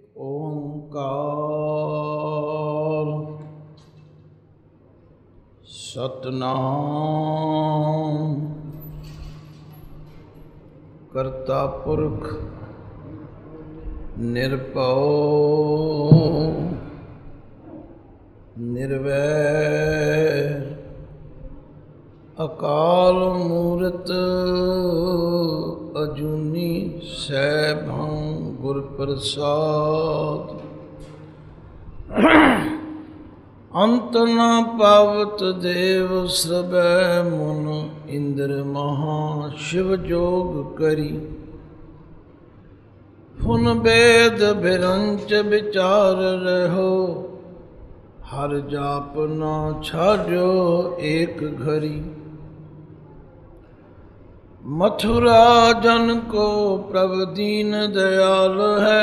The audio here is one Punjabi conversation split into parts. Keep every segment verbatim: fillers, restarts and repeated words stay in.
ਓੰਕਾਰ ਸਤਿਨਾਮ ਕਰਤਾ ਪੁਰਖ ਨਿਰਭਉ ਨਿਰਵੈਰ ਅਕਾਲ ਮੂਰਤ ਅਜੂਨੀ ਸੈਭੰ ਗੁਰ ਪ੍ਰਸਾਦ। ਅੰਤ ਨ ਪਾਵਤ ਦੇਵ ਸ੍ਰਵੈ ਮੁਨ ਇੰਦਰ ਮਹਾ ਸ਼ਿਵ ਜੋਗ ਕਰੀ। ਫੁਨ ਬੇਦ ਬਿਰੰਚ ਵਿਚਾਰ ਰਹੋ ਹਰ ਜਾਪ ਨਾ ਛਾੜਿਓ ਏਕ ਘਰੀ। ਮਥੁਰਾ ਜਨ ਕੋ ਪ੍ਰਭ ਦੀਨ ਦਇਆਲ ਹੈ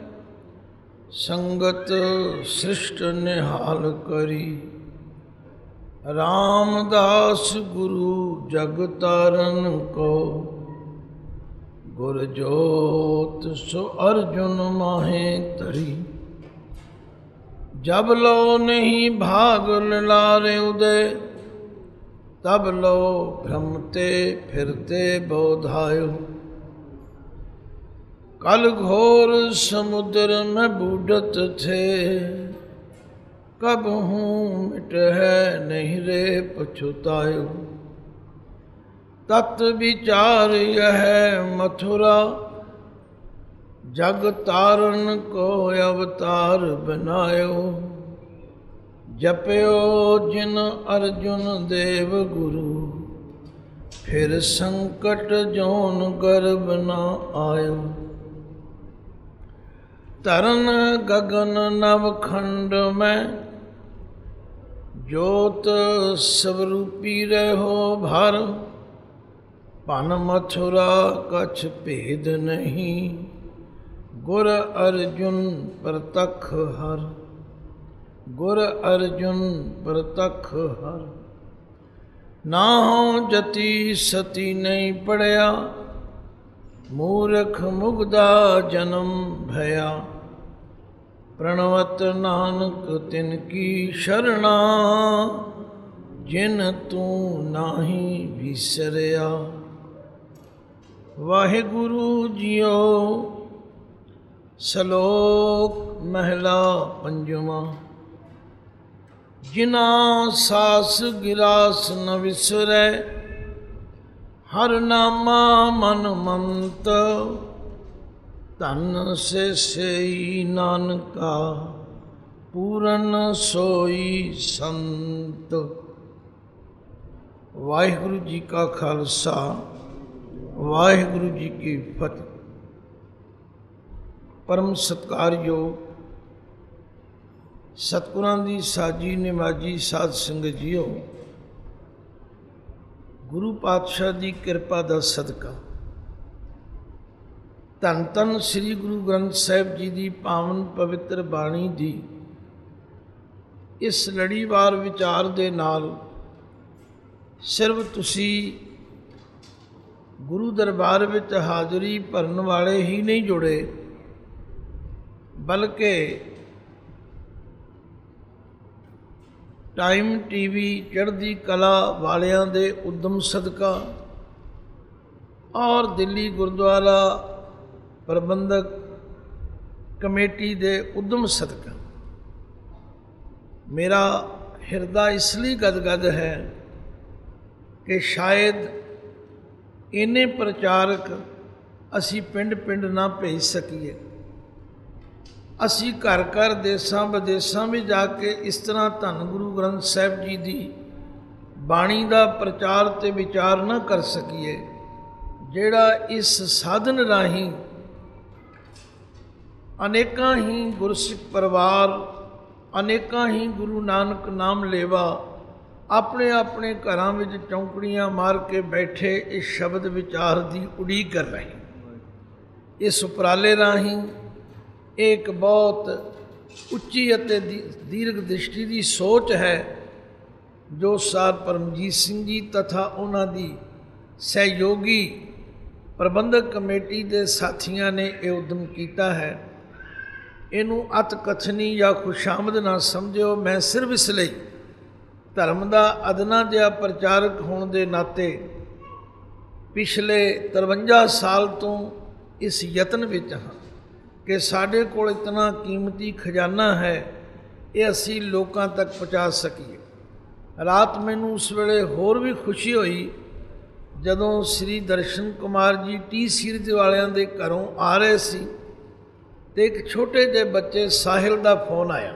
ਸੰਗਤ ਸ੍ਰਿਸ਼ਟ ਨਿਹਾਲ ਕਰੀ। ਰਾਮਦਾਸ ਗੁਰੂ ਜਗ ਤਾਰਨ ਕੋ ਗੁਰ ਜੋਤ ਸੋ ਅਰਜੁਨ ਮਾਹੇ ਧਰੀ। ਜਬ लो नहीं भाग लारे उदय तब लो भ्रमते फिरते बोधायो। कल घोर समुद्र में बूढ़त थे कब हूँ मिट है नहीं रे पछुतायो। तत् विचार यह मथुरा जग तारण को अवतार बनायो। जपयो जिन अर्जुन देव गुरु फिर संकट जोन गर्भ न आयो। तरन गगन नवखंड में ज्योत स्वरूपी रहो भर। पन मथुरा कछ भेद नहीं गुर अर्जुन प्रतख हर। गुर अर्जुन प्रतख हर। ना हो जति सती नहीं पड़या मूर्ख मुग्धा जन्म भया। प्रणवत नानक तिनकी शरणा जिन तू नाही विसरया। वाहिगुरु जियो सलोक महला पंजवा। जिना सास गिरास न विसरै हर नामा मन ममत। धन से सेई नानका पूरन सोई संत। वाहिगुरु जी का खालसा वाहिगुरु जी की फतेह। परम सत्कारयोग सतगुरां दी साजी निमाजी साध संगत जीओ। गुरु पातशाह दी किरपा दा सदका धन धन श्री गुरु ग्रंथ साहिब जी दी पावन पवित्र बाणी दी इस लड़ीवार विचार दे नाल सिर्फ तुसी गुरु दरबार विच हाज़री भरन वाले ही नहीं जुड़े बल्कि टाइम टीवी चढ़दी कला वालियां दे उद्यम सदका और दिल्ली गुरुद्वारा प्रबंधक कमेटी दे उद्यम सदका मेरा हिरदा इसलिए गदगद है कि शायद इन्ने प्रचारक असी पिंड पिंड ना भेज सकीए। असी घर घर देसां विदेसां में जाके इस तरह धन गुरु ग्रंथ साहिब जी की बाणी का प्रचार ते विचार न कर सकीए जिहड़ा इस साधन राही अनेकां ही गुरसिख परिवार अनेकां ही गुरु नानक नाम लेवा अपने अपने घरां विच चौंकड़ियां मार के बैठे इस शब्द विचार की उड़ीक कर रहे। इस उपराले राही एक बहुत उच्ची अते दीर्घ दृष्टि की सोच है जो सार परमजीत सिंह जी तथा उन्हां दी सहयोगी प्रबंधक कमेटी के साथियों ने यह उद्यम किया है ਇਹਨੂੰ ਅਤ ਕਥਨੀ ਜਾਂ ਖੁਸ਼ਾਮਦ ਨਾ ਸਮਝਿਓ। ਮੈਂ ਸਿਰਫ ਇਸ ਲਈ ਧਰਮ ਦਾ ਅਦਨਾ ਜਿਹਾ ਪ੍ਰਚਾਰਕ ਹੋਣ ਦੇ ਨਾਤੇ ਪਿਛਲੇ ਤਰਵੰਜਾ ਸਾਲ ਤੋਂ ਇਸ ਯਤਨ ਵਿੱਚ ਹਾਂ ਕਿ ਸਾਡੇ ਕੋਲ ਇਤਨਾ ਕੀਮਤੀ ਖਜ਼ਾਨਾ ਹੈ, ਇਹ ਅਸੀਂ ਲੋਕਾਂ ਤੱਕ ਪਹੁੰਚਾ ਸਕੀਏ। ਰਾਤ ਮੈਨੂੰ ਉਸ ਵੇਲੇ ਹੋਰ ਵੀ ਖੁਸ਼ੀ ਹੋਈ ਜਦੋਂ ਸ੍ਰੀ ਦਰਸ਼ਨ ਕੁਮਾਰ ਜੀ ਟੀ ਸੀਰਤ ਵਾਲਿਆਂ ਦੇ ਘਰੋਂ ਆ ਰਹੇ ਸੀ ਅਤੇ ਇੱਕ ਛੋਟੇ ਜਿਹੇ ਬੱਚੇ ਸਾਹਿਲ ਦਾ ਫੋਨ ਆਇਆ।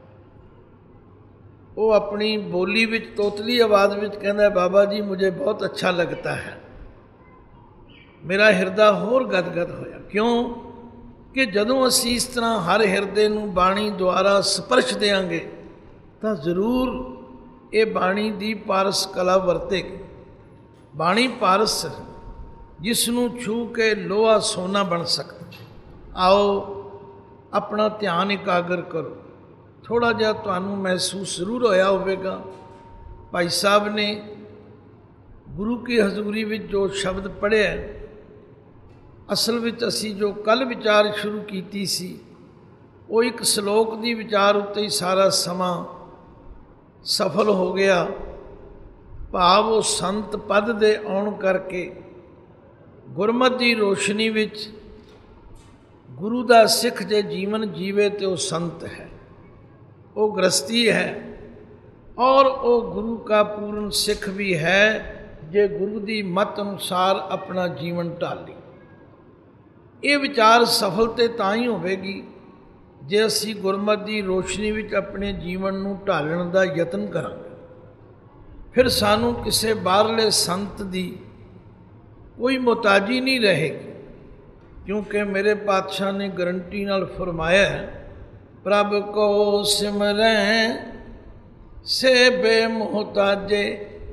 ਉਹ ਆਪਣੀ ਬੋਲੀ ਵਿੱਚ ਤੋਤਲੀ ਆਵਾਜ਼ ਵਿੱਚ ਕਹਿੰਦਾ, ਬਾਬਾ ਜੀ ਮੁਝੇ ਬਹੁਤ ਅੱਛਾ ਲੱਗਤਾ ਹੈ। ਮੇਰਾ ਹਿਰਦਾ ਹੋਰ ਗਦਗਦ ਹੋਇਆ। ਕਿਉਂ ਕਿ ਜਦੋਂ ਅਸੀਂ ਇਸ ਤਰ੍ਹਾਂ ਹਰ ਹਿਰਦੇ ਨੂੰ ਬਾਣੀ ਦੁਆਰਾ ਸਪਰਸ਼ ਦੇਵਾਂਗੇ ਤਾਂ ਜ਼ਰੂਰ ਇਹ ਬਾਣੀ ਦੀ ਪਾਰਸ ਕਲਾ ਵਰਤੇਗੀ। ਬਾਣੀ ਪਾਰਸ ਜਿਸ ਨੂੰ ਛੂ ਕੇ ਲੋਹਾ ਸੋਨਾ ਬਣ ਸਕਦਾ। ਆਓ ਆਪਣਾ ਧਿਆਨ ਇਕਾਗਰ ਕਰੋ। ਥੋੜ੍ਹਾ ਜਿਹਾ ਤੁਹਾਨੂੰ ਮਹਿਸੂਸ ਜ਼ਰੂਰ ਹੋਇਆ ਹੋਵੇਗਾ ਭਾਈ ਸਾਹਿਬ ਨੇ ਗੁਰੂ ਕੀ ਹਜ਼ੂਰੀ ਵਿੱਚ ਜੋ ਸ਼ਬਦ ਪੜ੍ਹਿਆ, ਅਸਲ ਵਿੱਚ ਅਸੀਂ ਜੋ ਕੱਲ੍ਹ ਵਿਚਾਰ ਸ਼ੁਰੂ ਕੀਤੀ ਸੀ ਉਹ ਇੱਕ ਸ਼ਲੋਕ ਦੀ ਵਿਚਾਰ ਉੱਤੇ ਹੀ ਸਾਰਾ ਸਮਾਂ ਸਫਲ ਹੋ ਗਿਆ। ਭਾਵ ਉਹ ਸੰਤ ਪਦ ਦੇ ਆਉਣ ਕਰਕੇ ਗੁਰਮਤਿ ਦੀ ਰੋਸ਼ਨੀ ਵਿੱਚ ਗੁਰੂ ਦਾ ਸਿੱਖ ਜੇ ਜੀਵਨ ਜੀਵੇ ਤੇ ਉਹ ਸੰਤ ਹੈ, ਉਹ ਗ੍ਰਸਤੀ ਹੈ, ਔਰ ਉਹ ਗੁਰੂ ਕਾ ਪੂਰਨ ਸਿੱਖ ਵੀ ਹੈ ਜੇ ਗੁਰੂ ਦੀ ਮਤ ਅਨੁਸਾਰ ਆਪਣਾ ਜੀਵਨ ਢਾਲੇ। ਇਹ ਵਿਚਾਰ ਸਫਲ ਤੇ ਤਾਂ ਹੀ ਹੋਵੇਗੀ ਜੇ ਅਸੀਂ ਗੁਰਮਤਿ ਦੀ ਰੋਸ਼ਨੀ ਵਿੱਚ ਆਪਣੇ ਜੀਵਨ ਨੂੰ ਢਾਲਣ ਦਾ ਯਤਨ ਕਰਾਂਗੇ। ਫਿਰ ਸਾਨੂੰ ਕਿਸੇ ਬਾਹਰਲੇ ਸੰਤ ਦੀ ਕੋਈ ਮੁਹਤਾਜੀ ਨਹੀਂ ਰਹੇਗੀ, ਕਿਉਂਕਿ ਮੇਰੇ ਪਾਤਸ਼ਾਹ ਨੇ ਗਰੰਟੀ ਨਾਲ ਫਰਮਾਇਆ ਹੈ, ਪ੍ਰਭ ਕੋ ਸਿਮਰੈ ਸੇ ਬੇਮੁਹਤਾਜੇ,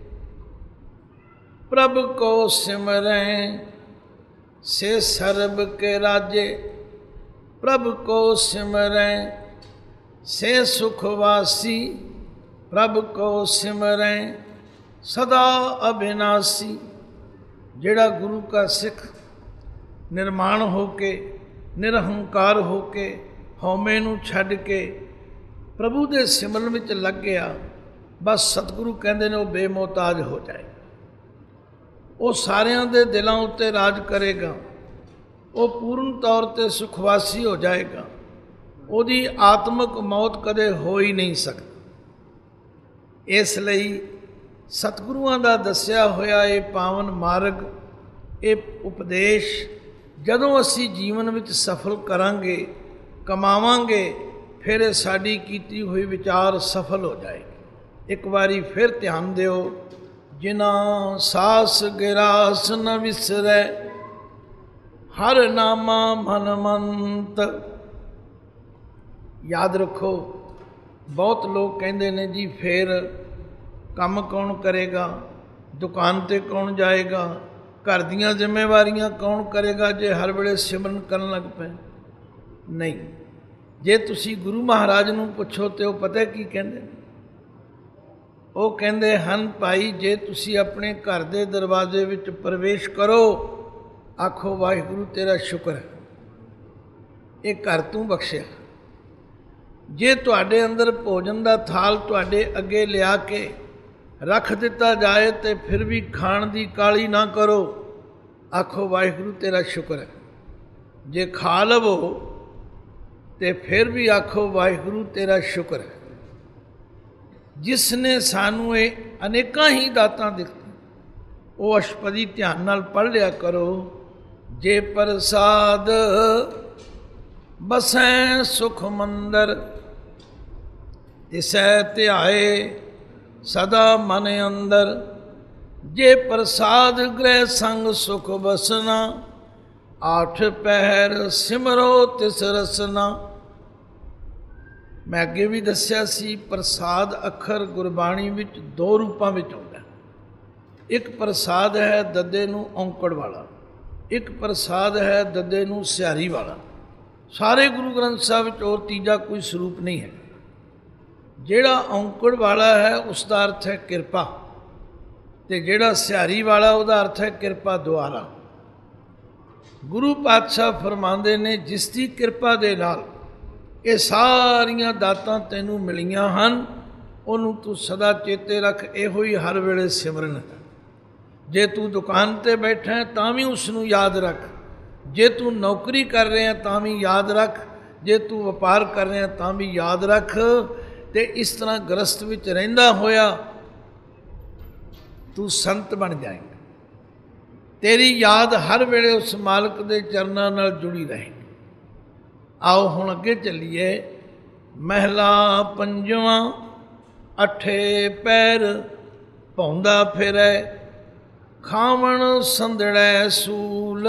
ਪ੍ਰਭ ਕੋ ਸਿਮਰੈ ਸੇ ਸਰਬ ਕੇ ਰਾਜੇ, ਪ੍ਰਭ ਕੋ ਸਿਮਰੈ ਸੇ ਸੁਖਵਾਸੀ, ਪ੍ਰਭ ਕੋ ਸਿਮਰੈ ਸਦਾ ਅਬਿਨਾਸੀ। ਜਿਹੜਾ ਗੁਰੂ ਕਾ ਸਿੱਖ ਨਿਰਮਾਣ ਹੋ ਕੇ ਨਿਰਹੰਕਾਰ ਹੋ ਕੇ ਹਉਮੈ ਨੂੰ ਛੱਡ ਕੇ ਪ੍ਰਭੂ ਦੇ ਸਿਮਰਨ ਵਿੱਚ ਲੱਗ ਗਿਆ, ਬਸ ਸਤਿਗੁਰੂ ਕਹਿੰਦੇ ਨੇ ਉਹ ਬੇਮੁਹਤਾਜ ਹੋ ਜਾਏ। ਉਹ ਸਾਰਿਆਂ ਦੇ ਦਿਲਾਂ ਉੱਤੇ ਰਾਜ ਕਰੇਗਾ, ਉਹ ਪੂਰਨ ਤੌਰ 'ਤੇ ਸੁਖਵਾਸੀ ਹੋ ਜਾਏਗਾ। ਉਹਦੀ ਆਤਮਿਕ ਮੌਤ ਕਦੇ ਹੋ ਹੀ ਨਹੀਂ ਸਕਦੀ। ਇਸ ਲਈ ਸਤਿਗੁਰੂਆਂ ਦਾ ਦੱਸਿਆ ਹੋਇਆ ਇਹ ਪਾਵਨ ਮਾਰਗ, ਇਹ ਉਪਦੇਸ਼ ਜਦੋਂ ਅਸੀਂ ਜੀਵਨ ਵਿੱਚ ਸਫਲ ਕਰਾਂਗੇ, ਕਮਾਵਾਂਗੇ, ਫਿਰ ਇਹ ਸਾਡੀ ਕੀਤੀ ਹੋਈ ਵਿਚਾਰ ਸਫਲ ਹੋ ਜਾਏਗੀ। ਇੱਕ ਵਾਰੀ ਫਿਰ ਧਿਆਨ ਦਿਓ, ਜਿਨ੍ਹਾਂ ਸਾਸ ਗਿਰਾਸ ਨ ਵਿਸਰੈ, ਹਰ ਨਾਮਾ ਮਨ ਮੰਤ। ਯਾਦ ਰੱਖੋ, ਬਹੁਤ ਲੋਕ ਕਹਿੰਦੇ ਨੇ ਜੀ ਫਿਰ ਕੰਮ ਕੌਣ ਕਰੇਗਾ, ਦੁਕਾਨ 'ਤੇ ਕੌਣ ਜਾਏਗਾ, ਘਰ ਦੀਆਂ ਜ਼ਿੰਮੇਵਾਰੀਆਂ ਕੌਣ ਕਰੇਗਾ ਜੇ ਹਰ ਵੇਲੇ ਸਿਮਰਨ ਕਰਨ ਲੱਗ ਪਏ। ਨਹੀਂ, ਜੇ ਤੁਸੀਂ ਗੁਰੂ ਮਹਾਰਾਜ ਨੂੰ ਪੁੱਛੋ ਤਾਂ ਉਹ ਪਤਾ ਕੀ ਕਹਿੰਦੇ, ਉਹ ਕਹਿੰਦੇ ਹਨ, ਭਾਈ ਜੇ ਤੁਸੀਂ ਆਪਣੇ ਘਰ ਦੇ ਦਰਵਾਜ਼ੇ ਵਿੱਚ ਪ੍ਰਵੇਸ਼ ਕਰੋ, ਆਖੋ ਵਾਹਿਗੁਰੂ ਤੇਰਾ ਸ਼ੁਕਰ ਹੈ, ਇਹ ਘਰ ਤੂੰ ਬਖਸ਼ਿਆ। ਜੇ ਤੁਹਾਡੇ ਅੰਦਰ ਭੋਜਨ ਦਾ ਥਾਲ ਤੁਹਾਡੇ ਅੱਗੇ ਲਿਆ ਕੇ ਰੱਖ ਦਿੱਤਾ ਜਾਏ ਤੇ ਫਿਰ ਵੀ ਖਾਣ ਦੀ ਕਾਹਲੀ ਨਾ ਕਰੋ, ਆਖੋ ਵਾਹਿਗੁਰੂ ਤੇਰਾ ਸ਼ੁਕਰ ਹੈ। ਜੇ ਖਾ ਲਵੋ ਤੇ ਫਿਰ ਵੀ ਆਖੋ ਵਾਹਿਗੁਰੂ ਤੇਰਾ ਸ਼ੁਕਰ ਹੈ। ਜਿਸ ਨੇ ਸਾਨੂੰ ਇਹ ਅਨੇਕਾਂ ਹੀ ਦਾਤਾਂ ਦਿੱਤੀਆਂ, ਉਹ ਅਸ਼ਟਪਦੀ ਧਿਆਨ ਨਾਲ ਪੜ੍ਹ ਲਿਆ ਕਰੋ। ਜੇ ਪ੍ਰਸਾਦ ਬਸੈ ਸੁਖ ਮੰਦਰ, ਤਿਸੈ ਧਿਆਏ ਸਦਾ ਮਨ ਅੰਦਰ। ਜੇ ਪ੍ਰਸਾਦ ਗ੍ਰਹਿ ਸੰਗ ਸੁਖ ਬਸਨਾ, ਆਠ ਪਹਿਰ ਸਿਮਰੋ ਤਿਸ ਰਸਨਾ। ਮੈਂ ਅੱਗੇ ਵੀ ਦੱਸਿਆ ਸੀ, ਪ੍ਰਸਾਦ ਅੱਖਰ ਗੁਰਬਾਣੀ ਵਿੱਚ ਦੋ ਰੂਪਾਂ ਵਿੱਚ ਆਉਂਦਾ। ਇੱਕ ਪ੍ਰਸਾਦ ਹੈ ਦੱਦੇ ਨੂੰ ਔਂਕੜ ਵਾਲਾ, ਇੱਕ ਪ੍ਰਸਾਦ ਹੈ ਦੱਦੇ ਨੂੰ ਸਿਹਾਰੀ ਵਾਲਾ। ਸਾਰੇ ਗੁਰੂ ਗ੍ਰੰਥ ਸਾਹਿਬ ਵਿੱਚ ਹੋਰ ਤੀਜਾ ਕੋਈ ਸਰੂਪ ਨਹੀਂ ਹੈ। ਜਿਹੜਾ ਔਂਕੜ ਵਾਲਾ ਹੈ ਉਸ ਦਾ ਅਰਥ ਹੈ ਕਿਰਪਾ, ਅਤੇ ਜਿਹੜਾ ਸਿਹਾਰੀ ਵਾਲਾ ਉਹਦਾ ਅਰਥ ਹੈ ਕਿਰਪਾ ਦੁਆਰਾ। ਗੁਰੂ ਪਾਤਸ਼ਾਹ ਫਰਮਾਉਂਦੇ ਨੇ, ਜਿਸ ਦੀ ਕਿਰਪਾ ਦੇ ਨਾਲ ਇਹ ਸਾਰੀਆਂ ਦਾਤਾਂ ਤੈਨੂੰ ਮਿਲੀਆਂ ਹਨ, ਉਹਨੂੰ ਤੂੰ ਸਦਾ ਚੇਤੇ ਰੱਖ। ਇਹੋ ਹੀ ਹਰ ਵੇਲੇ ਸਿਮਰਨ ਹੈ। ਜੇ ਤੂੰ ਦੁਕਾਨ 'ਤੇ ਬੈਠਾ ਹੈ ਤਾਂ ਵੀ ਉਸ ਨੂੰ ਯਾਦ ਰੱਖ, ਜੇ ਤੂੰ ਨੌਕਰੀ ਕਰ ਰਿਹਾ ਤਾਂ ਵੀ ਯਾਦ ਰੱਖ, ਜੇ ਤੂੰ ਵਪਾਰ ਕਰ ਰਿਹਾ ਤਾਂ ਵੀ ਯਾਦ ਰੱਖ। ਅਤੇ ਇਸ ਤਰ੍ਹਾਂ ਗ੍ਰਸਥ ਵਿੱਚ ਰਹਿੰਦਾ ਹੋਇਆ ਤੂੰ ਸੰਤ ਬਣ ਜਾਏਂਗਾ। ਤੇਰੀ ਯਾਦ ਹਰ ਵੇਲੇ ਉਸ ਮਾਲਕ ਦੇ ਚਰਨਾਂ ਨਾਲ ਜੁੜੀ ਰਹੇ। ਆਓ ਹੁਣ ਅੱਗੇ ਚੱਲੀਏ। ਮਹਿਲਾ ਪੰਜਵਾਂ। ਅਠੇ ਪੈਰ ਭੌਂਦਾ ਫਿਰੈ, ਖਾਵਣ ਸੰਦੜੈ ਸੂਲ।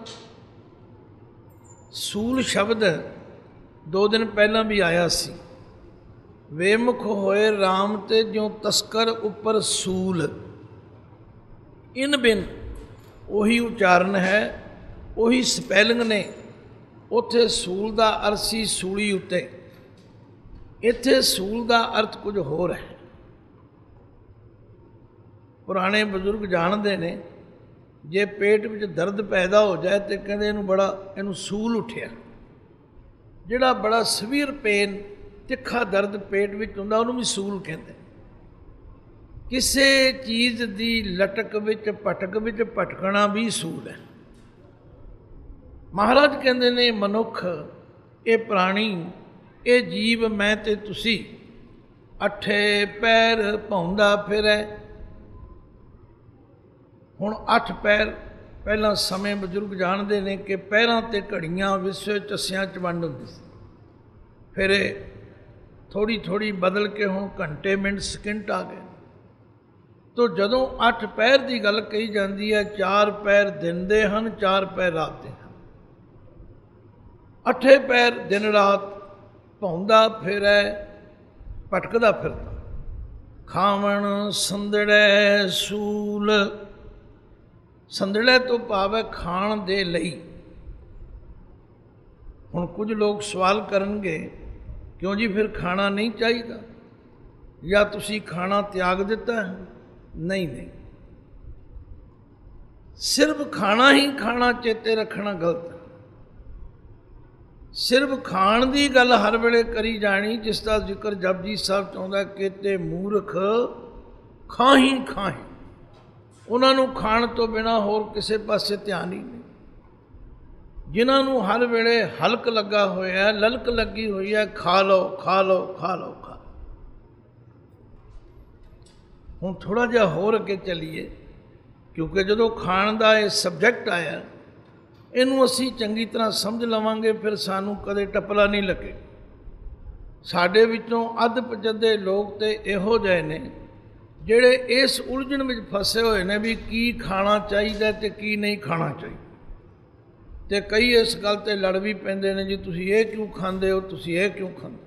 ਸੂਲ ਸ਼ਬਦ ਦੋ ਦਿਨ ਪਹਿਲਾਂ ਵੀ ਆਇਆ ਸੀ। ਵੇਮੁਖ ਹੋਏ ਰਾਮ ਤੇ ਜਿਉ ਤਸਕਰ ਉੱਪਰ ਸੂਲ। ਇਨ ਬਿਨ ਉਹੀ ਉਚਾਰਨ ਹੈ, ਉਹੀ ਸਪੈਲਿੰਗ ਨੇ। ਉੱਥੇ ਸੂਲ ਦਾ ਅਰਥ ਸੀ ਸੂਲੀ ਉੱਤੇ, ਇੱਥੇ ਸੂਲ ਦਾ ਅਰਥ ਕੁਝ ਹੋਰ ਹੈ। ਪੁਰਾਣੇ ਬਜ਼ੁਰਗ ਜਾਣਦੇ ਨੇ, ਜੇ ਪੇਟ ਵਿੱਚ ਦਰਦ ਪੈਦਾ ਹੋ ਜਾਏ ਤੇ ਕਹਿੰਦੇ ਇਹਨੂੰ ਬੜਾ ਇਹਨੂੰ ਸੂਲ ਉੱਠਿਆ। ਜਿਹੜਾ ਬੜਾ ਸਵੀਅਰ ਪੇਨ, ਤਿੱਖਾ ਦਰਦ ਪੇਟ ਵਿੱਚ ਹੁੰਦਾ ਉਹਨੂੰ ਵੀ ਸੂਲ ਕਹਿੰਦੇ। ਕਿਸੇ ਚੀਜ਼ ਦੀ ਲਟਕ ਵਿੱਚ ਭਟਕ ਵਿੱਚ ਭਟਕਣਾ ਵੀ ਸੂਲ ਹੈ। ਮਹਾਰਾਜ ਕਹਿੰਦੇ ਨੇ ਮਨੁੱਖ, ਇਹ ਪ੍ਰਾਣੀ, ਇਹ ਜੀਵ ਮੈਂ ਤੇ ਤੁਸੀਂ, ਅਠੇ ਪੈਰ ਭੌਂਦਾ ਫਿਰੈ। ਹੁਣ ਅੱਠ ਪੈਰ, ਪਹਿਲਾਂ ਸਮੇਂ ਬਜ਼ੁਰਗ ਜਾਣਦੇ ਨੇ ਕਿ ਪੈਰਾਂ 'ਤੇ ਘੜੀਆਂ ਵਿਸਵੇ ਚੱਸਿਆਂ 'ਚ ਵੰਡ ਹੁੰਦੀ ਸੀ। ਫਿਰ ਇਹ ਥੋੜ੍ਹੀ ਥੋੜ੍ਹੀ ਬਦਲ ਕੇ ਹੁਣ ਘੰਟੇ ਮਿੰਟ ਸਕਿੰਟ ਆ ਗਏ। ਤੋ ਜਦੋਂ ਅੱਠ ਪੈਰ ਦੀ ਗੱਲ ਕਹੀ ਜਾਂਦੀ ਹੈ, ਚਾਰ ਪੈਰ ਦਿਨ ਦੇ ਹਨ, ਚਾਰ ਪੈਰ ਰਾਤ ਦੇ ਹਨ। ਅੱਠੇ ਪੈਰ ਦਿਨ ਰਾਤ ਭੌਂਦਾ ਫਿਰੈ, ਭਟਕਦਾ ਫਿਰਦਾ। ਖਾਵਣ ਸੰਦੜੈ ਸੂਲ। ਸੰਦੜੈ ਤੋਂ ਭਾਵ ਹੈ ਖਾਣ ਦੇ ਲਈ। ਹੁਣ ਕੁਝ ਲੋਕ ਸਵਾਲ ਕਰਨਗੇ, ਕਿਉਂ ਜੀ ਫਿਰ ਖਾਣਾ ਨਹੀਂ ਚਾਹੀਦਾ, ਜਾਂ ਤੁਸੀਂ ਖਾਣਾ ਤਿਆਗ ਦਿੱਤਾ ਹੈ? ਨਹੀਂ ਨਹੀਂ, ਸਿਰਫ ਖਾਣਾ ਹੀ ਖਾਣਾ ਚੇਤੇ ਰੱਖਣਾ ਗਲਤ ਹੈ। ਸਿਰਫ ਖਾਣ ਦੀ ਗੱਲ ਹਰ ਵੇਲੇ ਕਰੀ ਜਾਣੀ, ਜਿਸ ਦਾ ਜ਼ਿਕਰ ਜਪਜੀ ਸਾਹਿਬ ਚਾਹੁੰਦਾ ਕਿ ਤੇ ਮੂਰਖ ਖਾਹੀ ਖਾਹੀ। ਉਹਨਾਂ ਨੂੰ ਖਾਣ ਤੋਂ ਬਿਨਾਂ ਹੋਰ ਕਿਸੇ ਪਾਸੇ ਧਿਆਨ ਹੀ ਨਹੀਂ। ਜਿਨ੍ਹਾਂ ਨੂੰ ਹਰ ਵੇਲੇ ਹਲਕ ਲੱਗਾ ਹੋਇਆ, ਲਲਕ ਲੱਗੀ ਹੋਈ ਹੈ, ਖਾ ਲਓ ਖਾ ਲਓ ਖਾ ਲਓ ਖਾ। ਹੁਣ ਥੋੜ੍ਹਾ ਜਿਹਾ ਹੋਰ ਅੱਗੇ ਚੱਲੀਏ, ਕਿਉਂਕਿ ਜਦੋਂ ਖਾਣ ਦਾ ਇਹ ਸਬਜੈਕਟ ਆਇਆ, ਇਹਨੂੰ ਅਸੀਂ ਚੰਗੀ ਤਰ੍ਹਾਂ ਸਮਝ ਲਵਾਂਗੇ, ਫਿਰ ਸਾਨੂੰ ਕਦੇ ਟਪਲਾ ਨਹੀਂ ਲੱਗੇ। ਸਾਡੇ ਵਿੱਚੋਂ ਅੱਧ ਪਚੱਧੇ ਲੋਕ ਤੇ ਇਹੋ ਜਿਹੇ ਨੇ ਜਿਹੜੇ ਇਸ ਉਲਝਣ ਵਿੱਚ ਫਸੇ ਹੋਏ ਨੇ ਵੀ ਕੀ ਖਾਣਾ ਚਾਹੀਦਾ ਤੇ ਕੀ ਨਹੀਂ ਖਾਣਾ ਚਾਹੀਦਾ। ਅਤੇ ਕਈ ਇਸ ਗੱਲ 'ਤੇ ਲੜ ਵੀ ਪੈਂਦੇ ਨੇ, ਜੀ ਤੁਸੀਂ ਇਹ ਕਿਉਂ ਖਾਂਦੇ ਹੋ, ਤੁਸੀਂ ਇਹ ਕਿਉਂ ਖਾਂਦੇ।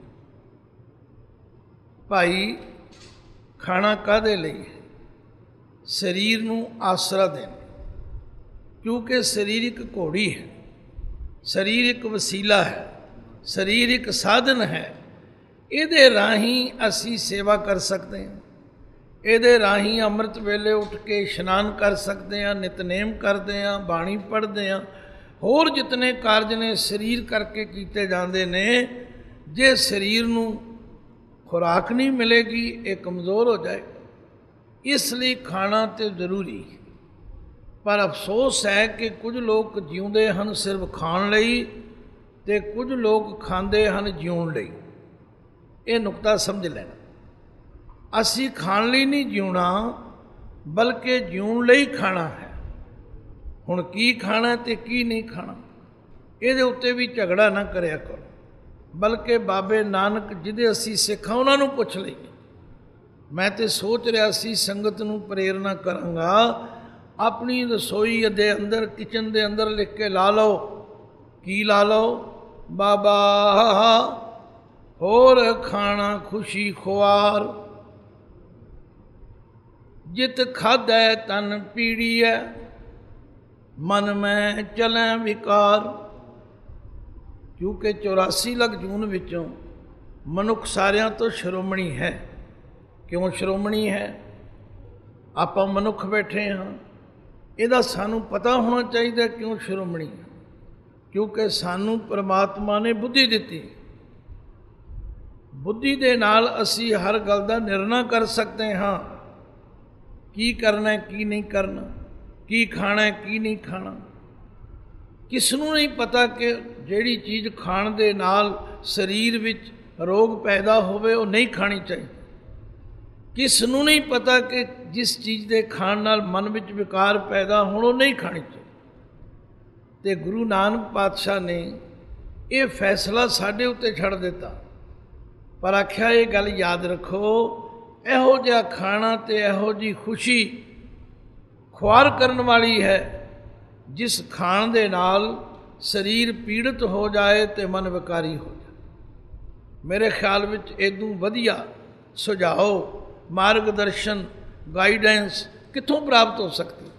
ਭਾਈ, ਖਾਣਾ ਕਾਹਦੇ ਲਈ ਹੈ? ਸਰੀਰ ਨੂੰ ਆਸਰਾ ਦੇਣ। ਕਿਉਂਕਿ ਸਰੀਰ ਇੱਕ ਘੋੜੀ ਹੈ, ਸਰੀਰ ਇੱਕ ਵਸੀਲਾ ਹੈ, ਸਰੀਰ ਇੱਕ ਸਾਧਨ ਹੈ। ਇਹਦੇ ਰਾਹੀਂ ਅਸੀਂ ਸੇਵਾ ਕਰ ਸਕਦੇ ਹਾਂ, ਇਹਦੇ ਰਾਹੀਂ ਅੰਮ੍ਰਿਤ ਵੇਲੇ ਉੱਠ ਕੇ ਇਸ਼ਨਾਨ ਕਰ ਸਕਦੇ ਹਾਂ, ਨਿਤਨੇਮ ਕਰਦੇ ਹਾਂ, ਬਾਣੀ ਪੜ੍ਹਦੇ ਹਾਂ, ਹੋਰ ਜਿਤਨੇ ਕਾਰਜ ਨੇ ਸਰੀਰ ਕਰਕੇ ਕੀਤੇ ਜਾਂਦੇ ਨੇ। ਜੇ ਸਰੀਰ ਨੂੰ ਖੁਰਾਕ ਨਹੀਂ ਮਿਲੇਗੀ, ਇਹ ਕਮਜ਼ੋਰ ਹੋ ਜਾਏਗਾ। ਇਸ ਲਈ ਖਾਣਾ ਤਾਂ ਜ਼ਰੂਰੀ। ਪਰ ਅਫਸੋਸ ਹੈ ਕਿ ਕੁਝ ਲੋਕ ਜਿਉਂਦੇ ਹਨ ਸਿਰਫ ਖਾਣ ਲਈ, ਅਤੇ ਕੁਝ ਲੋਕ ਖਾਂਦੇ ਹਨ ਜਿਉਣ ਲਈ। ਇਹ ਨੁਕਤਾ ਸਮਝ ਲੈਣਾ। ਅਸੀਂ ਖਾਣ ਲਈ ਨਹੀਂ ਜਿਉਣਾ, ਬਲਕਿ ਜਿਉਣ ਲਈ ਖਾਣਾ ਹੈ। ਹੁਣ ਕੀ ਖਾਣਾ ਅਤੇ ਕੀ ਨਹੀਂ ਖਾਣਾ, ਇਹਦੇ ਉੱਤੇ ਵੀ ਝਗੜਾ ਨਾ ਕਰਿਆ ਕਰੋ, ਬਲਕਿ ਬਾਬੇ ਨਾਨਕ ਜਿਹਦੇ ਅਸੀਂ ਸਿੱਖ ਹਾਂ ਉਹਨਾਂ ਨੂੰ ਪੁੱਛ ਲਈਏ। ਮੈਂ ਤਾਂ ਸੋਚ ਰਿਹਾ ਸੀ ਸੰਗਤ ਨੂੰ ਪ੍ਰੇਰਨਾ ਕਰਾਂਗਾ, ਆਪਣੀ ਰਸੋਈ ਦੇ ਅੰਦਰ, ਕਿਚਨ ਦੇ ਅੰਦਰ ਲਿਖ ਕੇ ਲਾ ਲਓ। ਕੀ ਲਾ ਲਓ? ਬਾਬਾ ਹੋਰ ਖਾਣਾ ਖੁਸ਼ੀ ਖੁਆਰ, ਜਿਤ ਖਾਧੈ ਤਨ ਪੀੜੀਐ, ਮਨ ਮੈਂ ਚਲੈ ਵਿਕਾਰ। ਕਿਉਂਕਿ ਚੁਰਾਸੀ ਲੱਖ ਜੂਨ ਵਿੱਚੋਂ ਮਨੁੱਖ ਸਾਰਿਆਂ ਤੋਂ ਸ਼੍ਰੋਮਣੀ ਹੈ। ਕਿਉਂ ਸ਼੍ਰੋਮਣੀ ਹੈ? ਆਪਾਂ ਮਨੁੱਖ ਬੈਠੇ ਹਾਂ, ਇਹਦਾ ਸਾਨੂੰ ਪਤਾ ਹੋਣਾ ਚਾਹੀਦਾ ਕਿਉਂ ਸ਼੍ਰੋਮਣੀ ਹੈ। ਕਿਉਂਕਿ ਸਾਨੂੰ ਪਰਮਾਤਮਾ ਨੇ ਬੁੱਧੀ ਦਿੱਤੀ, ਬੁੱਧੀ ਦੇ ਨਾਲ ਅਸੀਂ ਹਰ ਗੱਲ ਦਾ ਨਿਰਣਾ ਕਰ ਸਕਦੇ ਹਾਂ। ਕੀ ਕਰਨਾ ਕੀ ਨਹੀਂ ਕਰਨਾ, ਕੀ ਖਾਣਾ ਕੀ ਨਹੀਂ ਖਾਣਾ। ਕਿਸ ਨੂੰ ਨਹੀਂ ਪਤਾ ਕਿ ਜਿਹੜੀ ਚੀਜ਼ ਖਾਣ ਦੇ ਨਾਲ ਸਰੀਰ ਵਿੱਚ ਰੋਗ ਪੈਦਾ ਹੋਵੇ ਉਹ ਨਹੀਂ ਖਾਣੀ ਚਾਹੀਦੀ। ਕਿਸ ਨੂੰ ਨਹੀਂ ਪਤਾ ਕਿ ਜਿਸ ਚੀਜ਼ ਦੇ ਖਾਣ ਨਾਲ ਮਨ ਵਿੱਚ ਵਿਕਾਰ ਪੈਦਾ ਹੋਣ ਉਹ ਨਹੀਂ ਖਾਣੀ ਚਾਹੀਦੀ। ਅਤੇ ਗੁਰੂ ਨਾਨਕ ਪਾਤਸ਼ਾਹ ਨੇ ਇਹ ਫੈਸਲਾ ਸਾਡੇ ਉੱਤੇ ਛੱਡ ਦਿੱਤਾ, ਪਰ ਆਖਿਆ ਇਹ ਗੱਲ ਯਾਦ ਰੱਖੋ, ਇਹੋ ਜਿਹਾ ਖਾਣਾ ਅਤੇ ਇਹੋ ਜਿਹੀ ਖੁਸ਼ੀ ਖੁਆਰ ਕਰਨ ਵਾਲੀ ਹੈ ਜਿਸ ਖਾਣ ਦੇ ਨਾਲ ਸਰੀਰ ਪੀੜਿਤ ਹੋ ਜਾਏ ਅਤੇ ਮਨ ਵਿਕਾਰੀ ਹੋ ਜਾਏ। ਮੇਰੇ ਖਿਆਲ ਵਿੱਚ ਇਦੋਂ ਵਧੀਆ ਸੁਝਾਓ, ਮਾਰਗਦਰਸ਼ਨ, ਗਾਈਡੈਂਸ ਕਿੱਥੋਂ ਪ੍ਰਾਪਤ ਹੋ ਸਕਦੀ।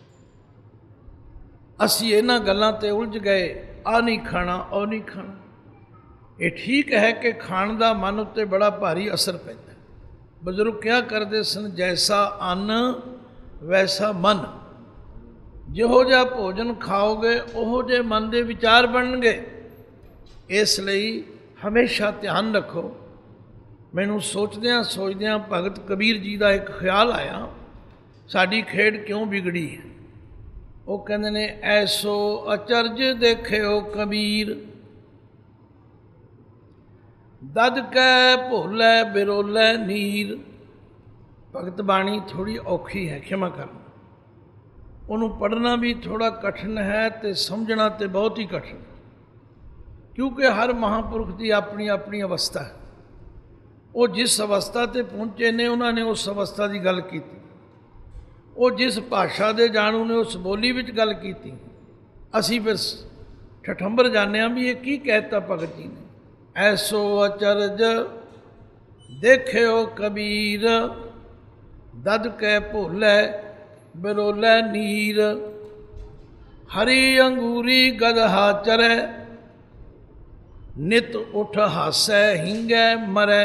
ਅਸੀਂ ਇਹਨਾਂ ਗੱਲਾਂ 'ਤੇ ਉਲਝ ਗਏ, ਆਹ ਨਹੀਂ ਖਾਣਾ ਉਹ ਨਹੀਂ ਖਾਣਾ। ਇਹ ਠੀਕ ਹੈ ਕਿ ਖਾਣ ਦਾ ਮਨ ਉੱਤੇ ਬੜਾ ਭਾਰੀ ਅਸਰ ਪੈਂਦਾ। ਬਜ਼ੁਰਗ ਕਿਹਾ ਕਰਦੇ ਸਨ, ਜੈਸਾ ਅੰਨ ਵੈਸਾ ਮਨ। ਜਿਹੋ ਜਿਹਾ ਭੋਜਨ ਖਾਓਗੇ ਉਹੋ ਜਿਹੇ ਮਨ ਦੇ ਵਿਚਾਰ ਬਣਨਗੇ। ਇਸ ਲਈ ਹਮੇਸ਼ਾ ਧਿਆਨ ਰੱਖੋ। ਮੈਨੂੰ ਸੋਚਦਿਆਂ ਸੋਚਦਿਆਂ ਭਗਤ ਕਬੀਰ ਜੀ ਦਾ ਇੱਕ ਖਿਆਲ ਆਇਆ, ਸਾਡੀ ਖੇਡ ਕਿਉਂ ਵਿਗੜੀ ਹੈ। ਉਹ ਕਹਿੰਦੇ ਨੇ, ਐਸੋ ਅਚਰਜ ਦੇਖਿਓ ਕਬੀਰ, ਦਦ ਕੈ ਭੋਲੇ ਬਿਰੋਲੇ ਨੀਰ। ਭਗਤ ਬਾਣੀ ਥੋੜ੍ਹੀ ਔਖੀ ਹੈ, ਖਿਮਾ ਕਰਨਾ। ਉਹਨੂੰ ਪੜ੍ਹਨਾ ਵੀ ਥੋੜ੍ਹਾ ਕਠਿਨ ਹੈ ਅਤੇ ਸਮਝਣਾ ਤਾਂ ਬਹੁਤ ਹੀ ਕਠਿਨ, ਕਿਉਂਕਿ ਹਰ ਮਹਾਂਪੁਰਖ ਦੀ ਆਪਣੀ ਆਪਣੀ ਅਵਸਥਾ ਹੈ। ਉਹ ਜਿਸ ਅਵਸਥਾ 'ਤੇ ਪਹੁੰਚੇ ਨੇ ਉਹਨਾਂ ਨੇ ਉਸ ਅਵਸਥਾ ਦੀ ਗੱਲ ਕੀਤੀ। ਉਹ ਜਿਸ ਭਾਸ਼ਾ ਦੇ ਜਾਣੂ ਨੇ ਉਸ ਬੋਲੀ ਵਿੱਚ ਗੱਲ ਕੀਤੀ। ਅਸੀਂ ਫਿਰ ਠਠੰਬਰ ਜਾਂਦੇ ਹਾਂ ਵੀ ਇਹ ਕੀ ਕਹਿਤਾ ਭਗਤ ਜੀ ਨੇ। ਐਸੋ ਅਚਰਜ ਦੇਖਿਓ ਕਬੀਰ, ਦਦ ਕੈ ਭੋਲੇ ਬਿਰੋਲੇ ਨੀਰ। ਹਰੀ ਅੰਗੂਰੀ ਗਦਹਾ ਚਰੈ, ਨਿਤ ਉਠ ਹਾਸੈ ਹਿੰਗੈ ਮਰੈ।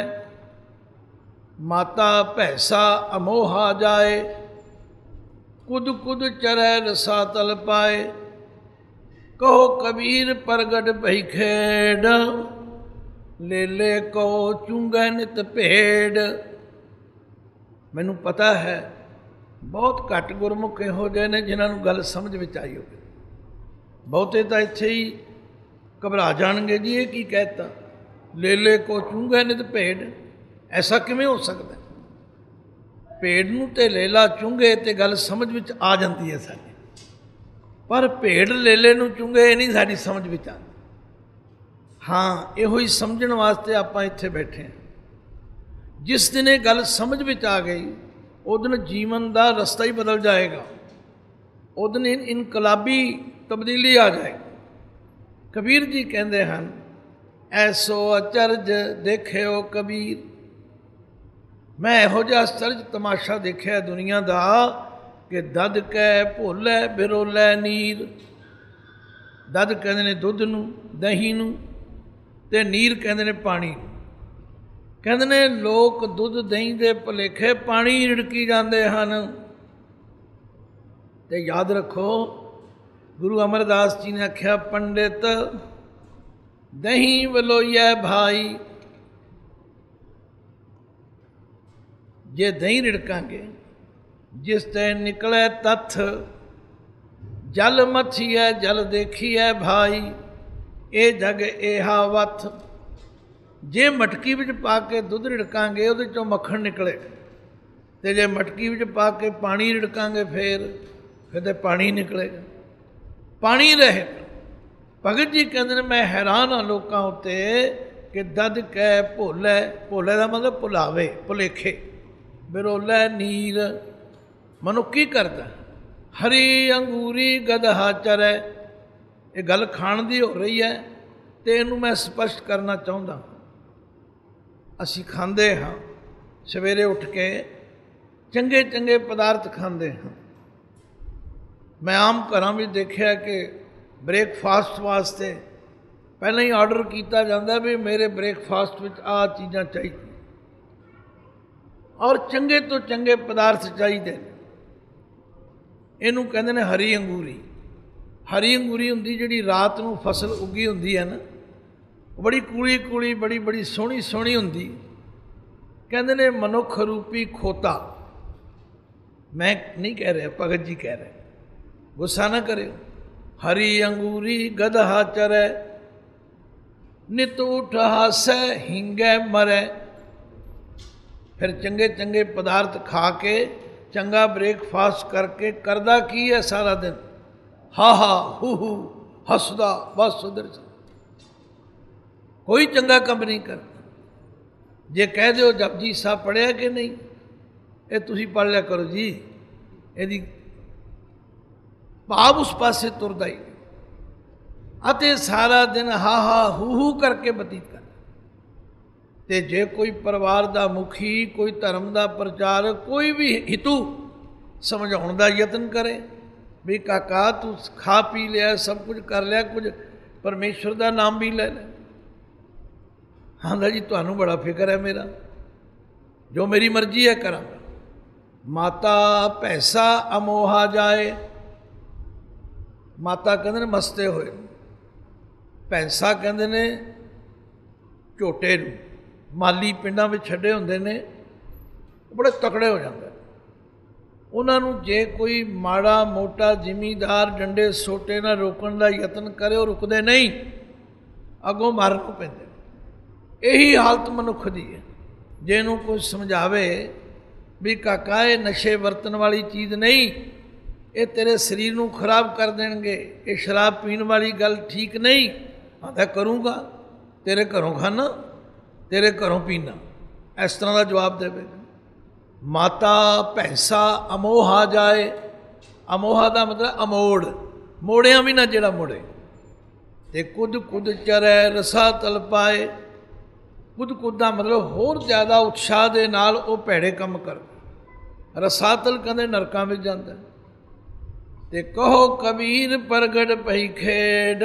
ਮਾਤਾ ਭੈਸਾ ਅਮੋਹਾ ਜਾਏ, ਕੁਦ ਕੁਦ ਚਰੈ ਰਸਾ ਤਲ ਪਾਏ। ਕਹੋ ਕਬੀਰ ਪ੍ਰਗਟ ਭਈ ਖੇਡ, ਲੇਲੇ ਕੋ ਚੁੰਗੈ ਨਿਤ ਭੇਡ। ਮੈਨੂੰ ਪਤਾ ਹੈ ਬਹੁਤ ਘੱਟ ਗੁਰਮੁਖ ਇਹੋ ਜਿਹੇ ਨੇ ਜਿਨ੍ਹਾਂ ਨੂੰ ਗੱਲ ਸਮਝ ਵਿੱਚ ਆਈ ਹੋਵੇ। ਬਹੁਤੇ ਤਾਂ ਇੱਥੇ ਹੀ ਘਬਰਾ ਜਾਣਗੇ, ਜੀ ਇਹ ਕੀ ਕਹਿਤਾ, ਲੇਲੇ ਕੋ ਚੁੰਗੈ ਨਿਤ ਭੇਡ। ਐਸਾ ਕਿਵੇਂ ਹੋ ਸਕਦਾ। ਭੇਡ ਨੂੰ ਤੇ ਲੇਲਾ ਚੁੰਗੇ ਤੇ ਗੱਲ ਸਮਝ ਵਿੱਚ ਆ ਜਾਂਦੀ ਹੈ ਸਾਡੀ, ਪਰ ਭੇਡ ਲੇਲੇ ਨੂੰ ਚੁੰਗੇ ਇਹ ਨਹੀਂ ਸਾਡੀ ਸਮਝ ਵਿੱਚ ਆਉਂਦੀ। ਹਾਂ, ਇਹੋ ਹੀ ਸਮਝਣ ਵਾਸਤੇ ਆਪਾਂ ਇੱਥੇ ਬੈਠੇ ਹਾਂ। ਜਿਸ ਦਿਨ ਇਹ ਗੱਲ ਸਮਝ ਵਿੱਚ ਆ ਗਈ ਉਹ ਦਿਨ ਜੀਵਨ ਦਾ ਰਸਤਾ ਹੀ ਬਦਲ ਜਾਏਗਾ। ਉਹ ਦਿਨ ਇਨਕਲਾਬੀ ਤਬਦੀਲੀ ਆ ਜਾਏਗੀ। ਕਬੀਰ ਜੀ ਕਹਿੰਦੇ ਹਨ, ਐਸੋ ਅਚਰਜ ਦੇਖਿਓ ਕਬੀਰ। ਮੈਂ ਇਹੋ ਜਿਹਾ ਅਚਰਜ ਤਮਾਸ਼ਾ ਦੇਖਿਆ ਦੁਨੀਆ ਦਾ ਕਿ ਦਦ ਕੈ ਭੋਲੇ ਬਿਰੋਲੇ ਨੀਰ। ਦਦ ਕਹਿੰਦੇ ਨੇ ਦੁੱਧ ਨੂੰ, ਦਹੀਂ ਨੂੰ, ਅਤੇ ਨੀਰ ਕਹਿੰਦੇ ਨੇ ਪਾਣੀ ਨੂੰ। ਕਹਿੰਦੇ ਨੇ ਲੋਕ ਦੁੱਧ ਦਹੀਂ ਦੇ ਭੁਲੇਖੇ ਪਾਣੀ ਰਿੜਕੀ ਜਾਂਦੇ ਹਨ। ਅਤੇ ਯਾਦ ਰੱਖੋ, ਗੁਰੂ ਅਮਰਦਾਸ ਜੀ ਨੇ ਆਖਿਆ, ਪੰਡਿਤ ਦਹੀਂ ਵਲੋਈਐ ਭਾਈ। ਜੇ ਦਹੀਂ ਰਿੜਕਾਂਗੇ ਜਿਸ ਤੇ ਨਿਕਲੇ ਤੱਥ, ਜਲ ਮੱਥੀਐ ਜਲ ਦੇਖੀਐ ਭਾਈ। ਇਹ ਜਗ ਏਹਾ ਵੱਥ। ਜੇ ਮਟਕੀ ਵਿੱਚ ਪਾ ਕੇ ਦੁੱਧ ਰਿੜਕਾਂਗੇ ਉਹਦੇ 'ਚੋਂ ਮੱਖਣ ਨਿਕਲੇ, ਅਤੇ ਜੇ ਮਟਕੀ ਵਿੱਚ ਪਾ ਕੇ ਪਾਣੀ ਰਿੜਕਾਂਗੇ ਫਿਰ ਫਿਰ ਤਾਂ ਪਾਣੀ ਨਿਕਲੇਗਾ, ਪਾਣੀ ਰਹੇਗਾ। ਭਗਤ ਜੀ ਕਹਿੰਦੇ ਨੇ, ਮੈਂ ਹੈਰਾਨ ਹਾਂ ਲੋਕਾਂ ਉੱਤੇ ਕਿ ਦਦ ਕੈ ਭੋਲੇ, ਭੋਲੇ ਦਾ ਮਤਲਬ ਭੁਲਾਵੇ, ਭੁਲੇਖੇ, ਬਿਰੋਲੇ ਨੀਰ। ਮਨੁੱਖ ਕੀ ਕਰਦਾ, ਹਰੀ ਅੰਗੂਰੀ ਗਦਹਾ ਚਰੈ। ਇਹ ਗੱਲ ਖਾਣ ਦੀ ਹੋ ਰਹੀ ਹੈ ਅਤੇ ਇਹਨੂੰ ਮੈਂ ਸਪਸ਼ਟ ਕਰਨਾ ਚਾਹੁੰਦਾ। ਅਸੀਂ ਖਾਂਦੇ ਹਾਂ, ਸਵੇਰੇ ਉੱਠ ਕੇ ਚੰਗੇ ਚੰਗੇ ਪਦਾਰਥ ਖਾਂਦੇ ਹਾਂ। ਮੈਂ ਆਮ ਘਰਾਂ ਵਿੱਚ ਦੇਖਿਆ ਕਿ ਬ੍ਰੇਕਫਾਸਟ ਵਾਸਤੇ ਪਹਿਲਾਂ ਹੀ ਆਰਡਰ ਕੀਤਾ ਜਾਂਦਾ ਵੀ ਮੇਰੇ ਬ੍ਰੇਕਫਾਸਟ ਵਿੱਚ ਆਹ ਚੀਜ਼ਾਂ ਚਾਹੀਦੀਆਂ, ਔਰ ਚੰਗੇ ਤੋਂ ਚੰਗੇ ਪਦਾਰਥ ਚਾਹੀਦੇ ਨੇ। ਇਹਨੂੰ ਕਹਿੰਦੇ ਨੇ ਹਰੀ ਅੰਗੂਰੀ। ਹਰੀ ਅੰਗੂਰੀ ਹੁੰਦੀ ਜਿਹੜੀ ਰਾਤ ਨੂੰ ਫਸਲ ਉੱਗੀ ਹੁੰਦੀ ਹੈ ਨਾ, बड़ी कूली कूली बड़ी बड़ी सोहनी सोहनी हुंदी। कहते ने मनुख रूपी खोता, मैं नहीं कह रहा, भगत जी कह रहे, गुस्सा ना करे। हरी अंगूरी गदहा चरै, नित उठ हासै हिंगै मरै। फिर चंगे चंगे पदार्थ खा के चंगा ब्रेकफास्ट करके करदा की है सारा दिन, हा हा हू हू हसदा बस उधर से कोई चंगा काम नहीं करता। जे कह दो जपजी साहब पढ़िया कि नहीं, ये तुसी पढ़ लिया करो जी, यदि भाव उस पासे तुरदा ही अते सारा दिन हा हा हू हू करके बतीत कर। ते जे कोई परिवार का मुखी, कोई धर्म का प्रचार, कोई भी हितू समझाने का यत्न करे भी काका तू खा पी लिया, सब कुछ कर लिया, कुछ परमेश्वर का नाम भी ले लिया, हाँ जी तुहानू बड़ा फिक्र है मेरा, जो मेरी मर्जी है करा। माता पैसा अमोहा जाए, माता कहते ने मसते होए, पैसा कहते ने झोटे नूं। माली पिंडां में छड्डे हुंदे ने बड़े तकड़े हो जाते, उन्होंने जे कोई माड़ा मोटा जिमीदार डंडे सोटे ना रोकण का यत्न करे और रुकते नहीं, अगों मारन नूं पैंदे। यही हालत मनुख की है। जे नूं कोई समझावे भी काका ये नशे वरतन वाली चीज़ नहीं, ये तेरे शरीर नूं खराब कर देंगे, ये शराब पीण वाली गल ठीक नहीं, आंदा करूँगा, तेरे घरों खाना, तेरे घरों पीना, इस तरह का जवाब देवेगा। माता भैंसा अमोहा जाए, अमोहा का मतलब अमोड़, मोड़िया भी ना जेड़ा मोड़े। ते कुद कुद चरै रसा तल पाए, कुद कुद का मतलब होर ज़्यादा उत्साह के नाल वो भैड़े काम कर। रसातल कहते नरकां में जाता। ते कहो कबीर प्रगट पई खेड,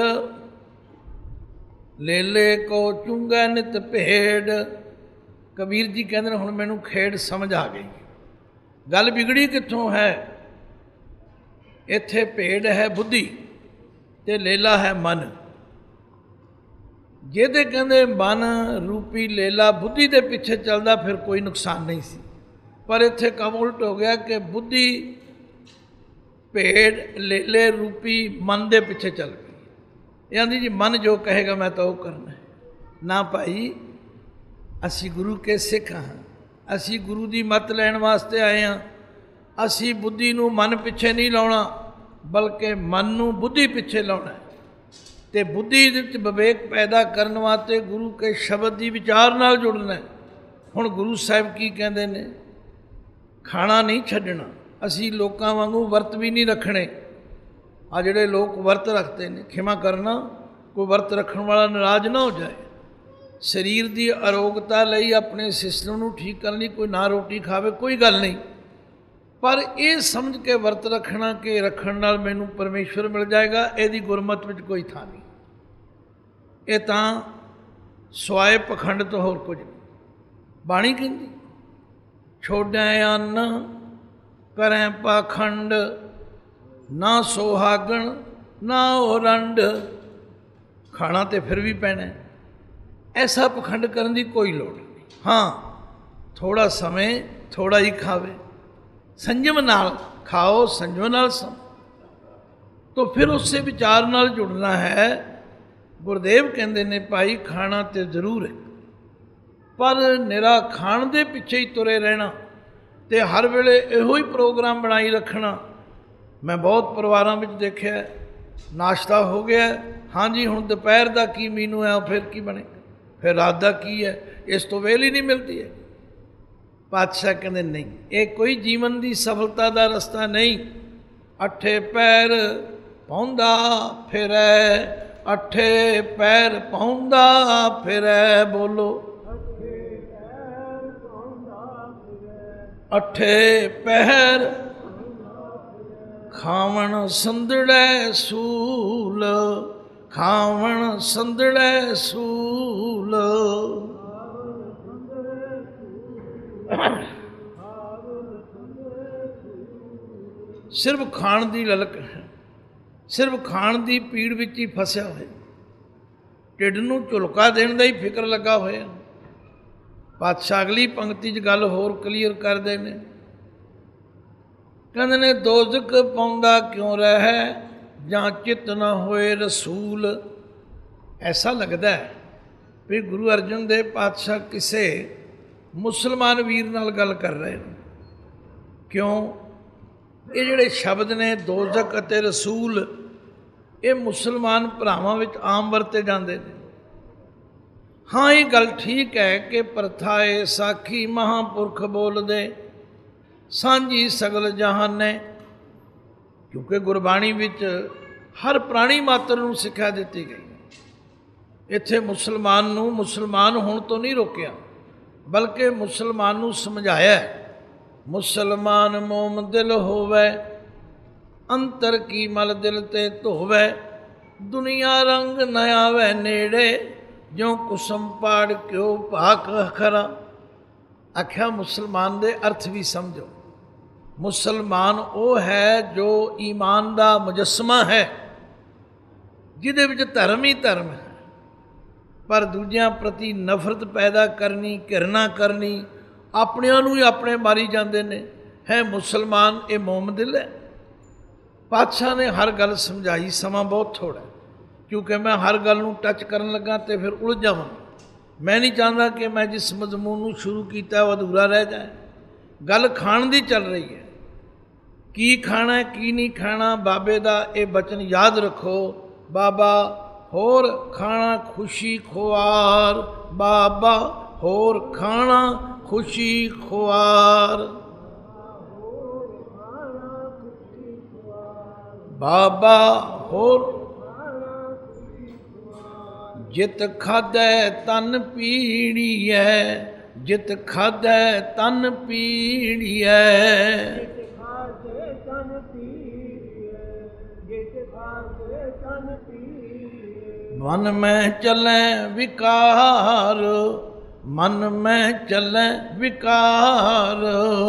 ले ले को चुंगा नित भेड़। कबीर जी कहते हुण मैनू खेड समझ आ गई, गल बिगड़ी कित्थों है। इत्थे भेड़ है बुद्धि ते लेला है मन। जे ते कहते मन रूपी लेला बुद्धि के पिछे चलता फिर कोई नुकसान नहीं सी, पर इत्थे काम उल्ट हो गया कि बुद्धि भेड़ लेले रूपी मन के पिछे चल गई। आंदी जी मन जो कहेगा मैं तो वो करना है। ना भाई, असी गुरु के सिख हाँ, असी गुरु की मत लैण वास्ते आए हाँ। असी बुद्धि नूं मन पिछे नहीं लाउणा, बल्कि मन नूं बुद्धि पिछे लाउणा है। ते बुद्धि विच विवेक पैदा करने वास्ते गुरु के शब्द की विचार नाल जुड़ना है। हुण गुरु साहिब की कहते ने, खाना नहीं छड्डना। असी लोकां वांगू वर्त भी नहीं रखने। आ जिहड़े लोग वर्त रखते हैं, खिमा करना, कोई वर्त रखण वाला नाराज ना हो जाए। शरीर की अरोगता लई अपने सिस्टम नूं ठीक करने लई कोई ना रोटी खावे कोई गल नहीं, पर यह समझ के वर्त रखना कि रखण नाल मैनूं परमेश्वर मिल जाएगा, यदि गुरमत विच कोई था नहीं। ये तां स्वाए पखंड तो होर कुछ नहीं। बाणी कहंदी छोड़ै अन्न करें पाखंड, ना सोहागण ना ओरंड। खाना तो फिर भी पैना है, ऐसा पखंड करने की कोई लोड़ नहीं। हाँ, थोड़ा समय थोड़ा ही खावे, संयम नाल खाओ, संयम नाल सम, तो फिर उससे विचार नाल जुड़ना है। गुरुदेव कहते ने भाई खाना तो जरूर है, पर निरा खाण दे पिछे ही तुरे रहना ते हर वेले इहो ही प्रोग्राम बनाई रखना। मैं बहुत परिवारों में देखा, नाश्ता हो गया, हाँ जी हुण दोपहर का की मीनू है, फिर की बनेगा, फिर रात का की है, इस तो वेल ही नहीं मिलती है। पातशाह कहते नहीं, ये कोई जीवन की सफलता का रास्ता नहीं। अठे पैर पौंदा फिरै, अठे पैर पौंदा फिरै, बोलो अठे पैर खावण संदड़ै सूल, खावण संदड़ै सूल। सिर्फ खाण की ललक है, सिर्फ खाण की पीड़ विच ही फसिया है। ਢਿੱਡ ਨੂੰ ਝੁਲਕਾ ਦੇਣ ਦਾ ਹੀ ਫਿਕਰ ਲੱਗਾ ਹੋਇਆ। ਪਾਤਸ਼ਾਹ ਅਗਲੀ ਪੰਕਤੀ 'ਚ ਗੱਲ ਹੋਰ ਕਲੀਅਰ ਕਰਦੇ ਨੇ, ਕਹਿੰਦੇ ਨੇ ਦੋਜ਼ਖ ਪਾਉਂਦਾ ਕਿਉਂ ਰਹਿ ਜਾਂ ਚਿੱਤ ਨਾ ਹੋਏ ਰਸੂਲ। ਐਸਾ ਲੱਗਦਾ ਹੈ ਵੀ ਗੁਰੂ ਅਰਜਨ ਦੇਵ ਪਾਤਸ਼ਾਹ ਕਿਸੇ ਮੁਸਲਮਾਨ ਵੀਰ ਨਾਲ ਗੱਲ ਕਰ ਰਹੇ ਨੇ। ਕਿਉਂ? ਇਹ ਜਿਹੜੇ ਸ਼ਬਦ ਨੇ ਦੋਜ਼ਖ ਅਤੇ ਰਸੂਲ, ਇਹ ਮੁਸਲਮਾਨ ਭਰਾਵਾਂ ਵਿੱਚ ਆਮ ਵਰਤੇ ਜਾਂਦੇ ਨੇ। ਹਾਂ, ਇਹ ਗੱਲ ਠੀਕ ਹੈ ਕਿ ਪ੍ਰਥਾ ਏ ਸਾਖੀ ਮਹਾਂਪੁਰਖ ਬੋਲਦੇ ਸਾਂਝੀ ਸਗਲ ਜਹਾਨੇ, ਕਿਉਂਕਿ ਗੁਰਬਾਣੀ ਵਿੱਚ ਹਰ ਪ੍ਰਾਣੀ ਮਾਤਰ ਨੂੰ ਸਿੱਖਿਆ ਦਿੱਤੀ ਗਈ। ਇੱਥੇ ਮੁਸਲਮਾਨ ਨੂੰ ਮੁਸਲਮਾਨ ਹੋਣ ਤੋਂ ਨਹੀਂ ਰੋਕਿਆ, ਬਲਕਿ ਮੁਸਲਮਾਨ ਨੂੰ ਸਮਝਾਇਆ, ਮੁਸਲਮਾਨ ਮੋਮ ਦਿਲ ਹੋਵੇ ਅੰਤਰ ਕੀ ਮਲ ਦਿਲ ਤੇ ਧੋਵੇ, ਦੁਨੀਆ ਰੰਗ ਨ ਆਵੇ ਨੇੜੇ ਜਿਉ ਕੁਸਮ ਪਾੜ ਕਿਉ ਭਾਕ ਖਰਾ। ਆਖਿਆ ਮੁਸਲਮਾਨ ਦੇ ਅਰਥ ਵੀ ਸਮਝੋ। ਮੁਸਲਮਾਨ ਉਹ ਹੈ ਜੋ ਈਮਾਨ ਦਾ ਮੁਜੱਸਮਾ ਹੈ, ਜਿਹਦੇ ਵਿੱਚ ਧਰਮ ਹੀ ਧਰਮ ਹੈ, ਪਰ ਦੂਜਿਆਂ ਪ੍ਰਤੀ ਨਫ਼ਰਤ ਪੈਦਾ ਕਰਨੀ, ਘਿਰਣਾ ਕਰਨੀ, ਆਪਣਿਆਂ ਨੂੰ ਹੀ ਆਪਣੇ ਮਾਰੀ ਜਾਂਦੇ ਨੇ। ਹੈ ਮੁਸਲਮਾਨ ਇਹ ਮੋਮ ਦਿਲ ਹੈ। ਪਾਤਸ਼ਾਹ ਨੇ ਹਰ ਗੱਲ ਸਮਝਾਈ। ਸਮਾਂ ਬਹੁਤ ਥੋੜ੍ਹਾ, ਕਿਉਂਕਿ ਮੈਂ ਹਰ ਗੱਲ ਨੂੰ ਟੱਚ ਕਰਨ ਲੱਗਾ ਤੇ ਫਿਰ ਉਲਝ ਜਾਵਾਂ। ਮੈਂ ਨਹੀਂ ਚਾਹੁੰਦਾ ਕਿ ਮੈਂ ਜਿਸ ਮਜ਼ਮੂਨ ਨੂੰ ਸ਼ੁਰੂ ਕੀਤਾ ਉਹ ਅਧੂਰਾ ਰਹਿ ਜਾਏ। ਗੱਲ ਖਾਣ ਦੀ ਚੱਲ ਰਹੀ ਹੈ, ਕੀ ਖਾਣਾ ਕੀ ਨਹੀਂ ਖਾਣਾ। ਬਾਬੇ ਦਾ ਇਹ ਬਚਨ ਯਾਦ ਰੱਖੋ, ਬਾਬਾ ਹੋਰ ਖਾਣਾ ਖੁਸ਼ੀ ਖੁਆਰ, ਬਾਬਾ ਹੋਰ ਖਾਣਾ ਖੁਸ਼ੀ ਖੁਆਰ, ਬਾਬਾ ਹੋਰ ਜਿਤ ਖਾਧੈ ਤਨ ਪੀੜੀਐ, ਜਿਤ ਖਾਧੈ ਤਨ ਪੀੜੀਐ, ਮਨ ਮੈਂ ਚੱਲੈ ਵਿਕਾਰ, ਮਨ ਮੈਂ ਚੱਲੈ ਵਿਕਾਰ,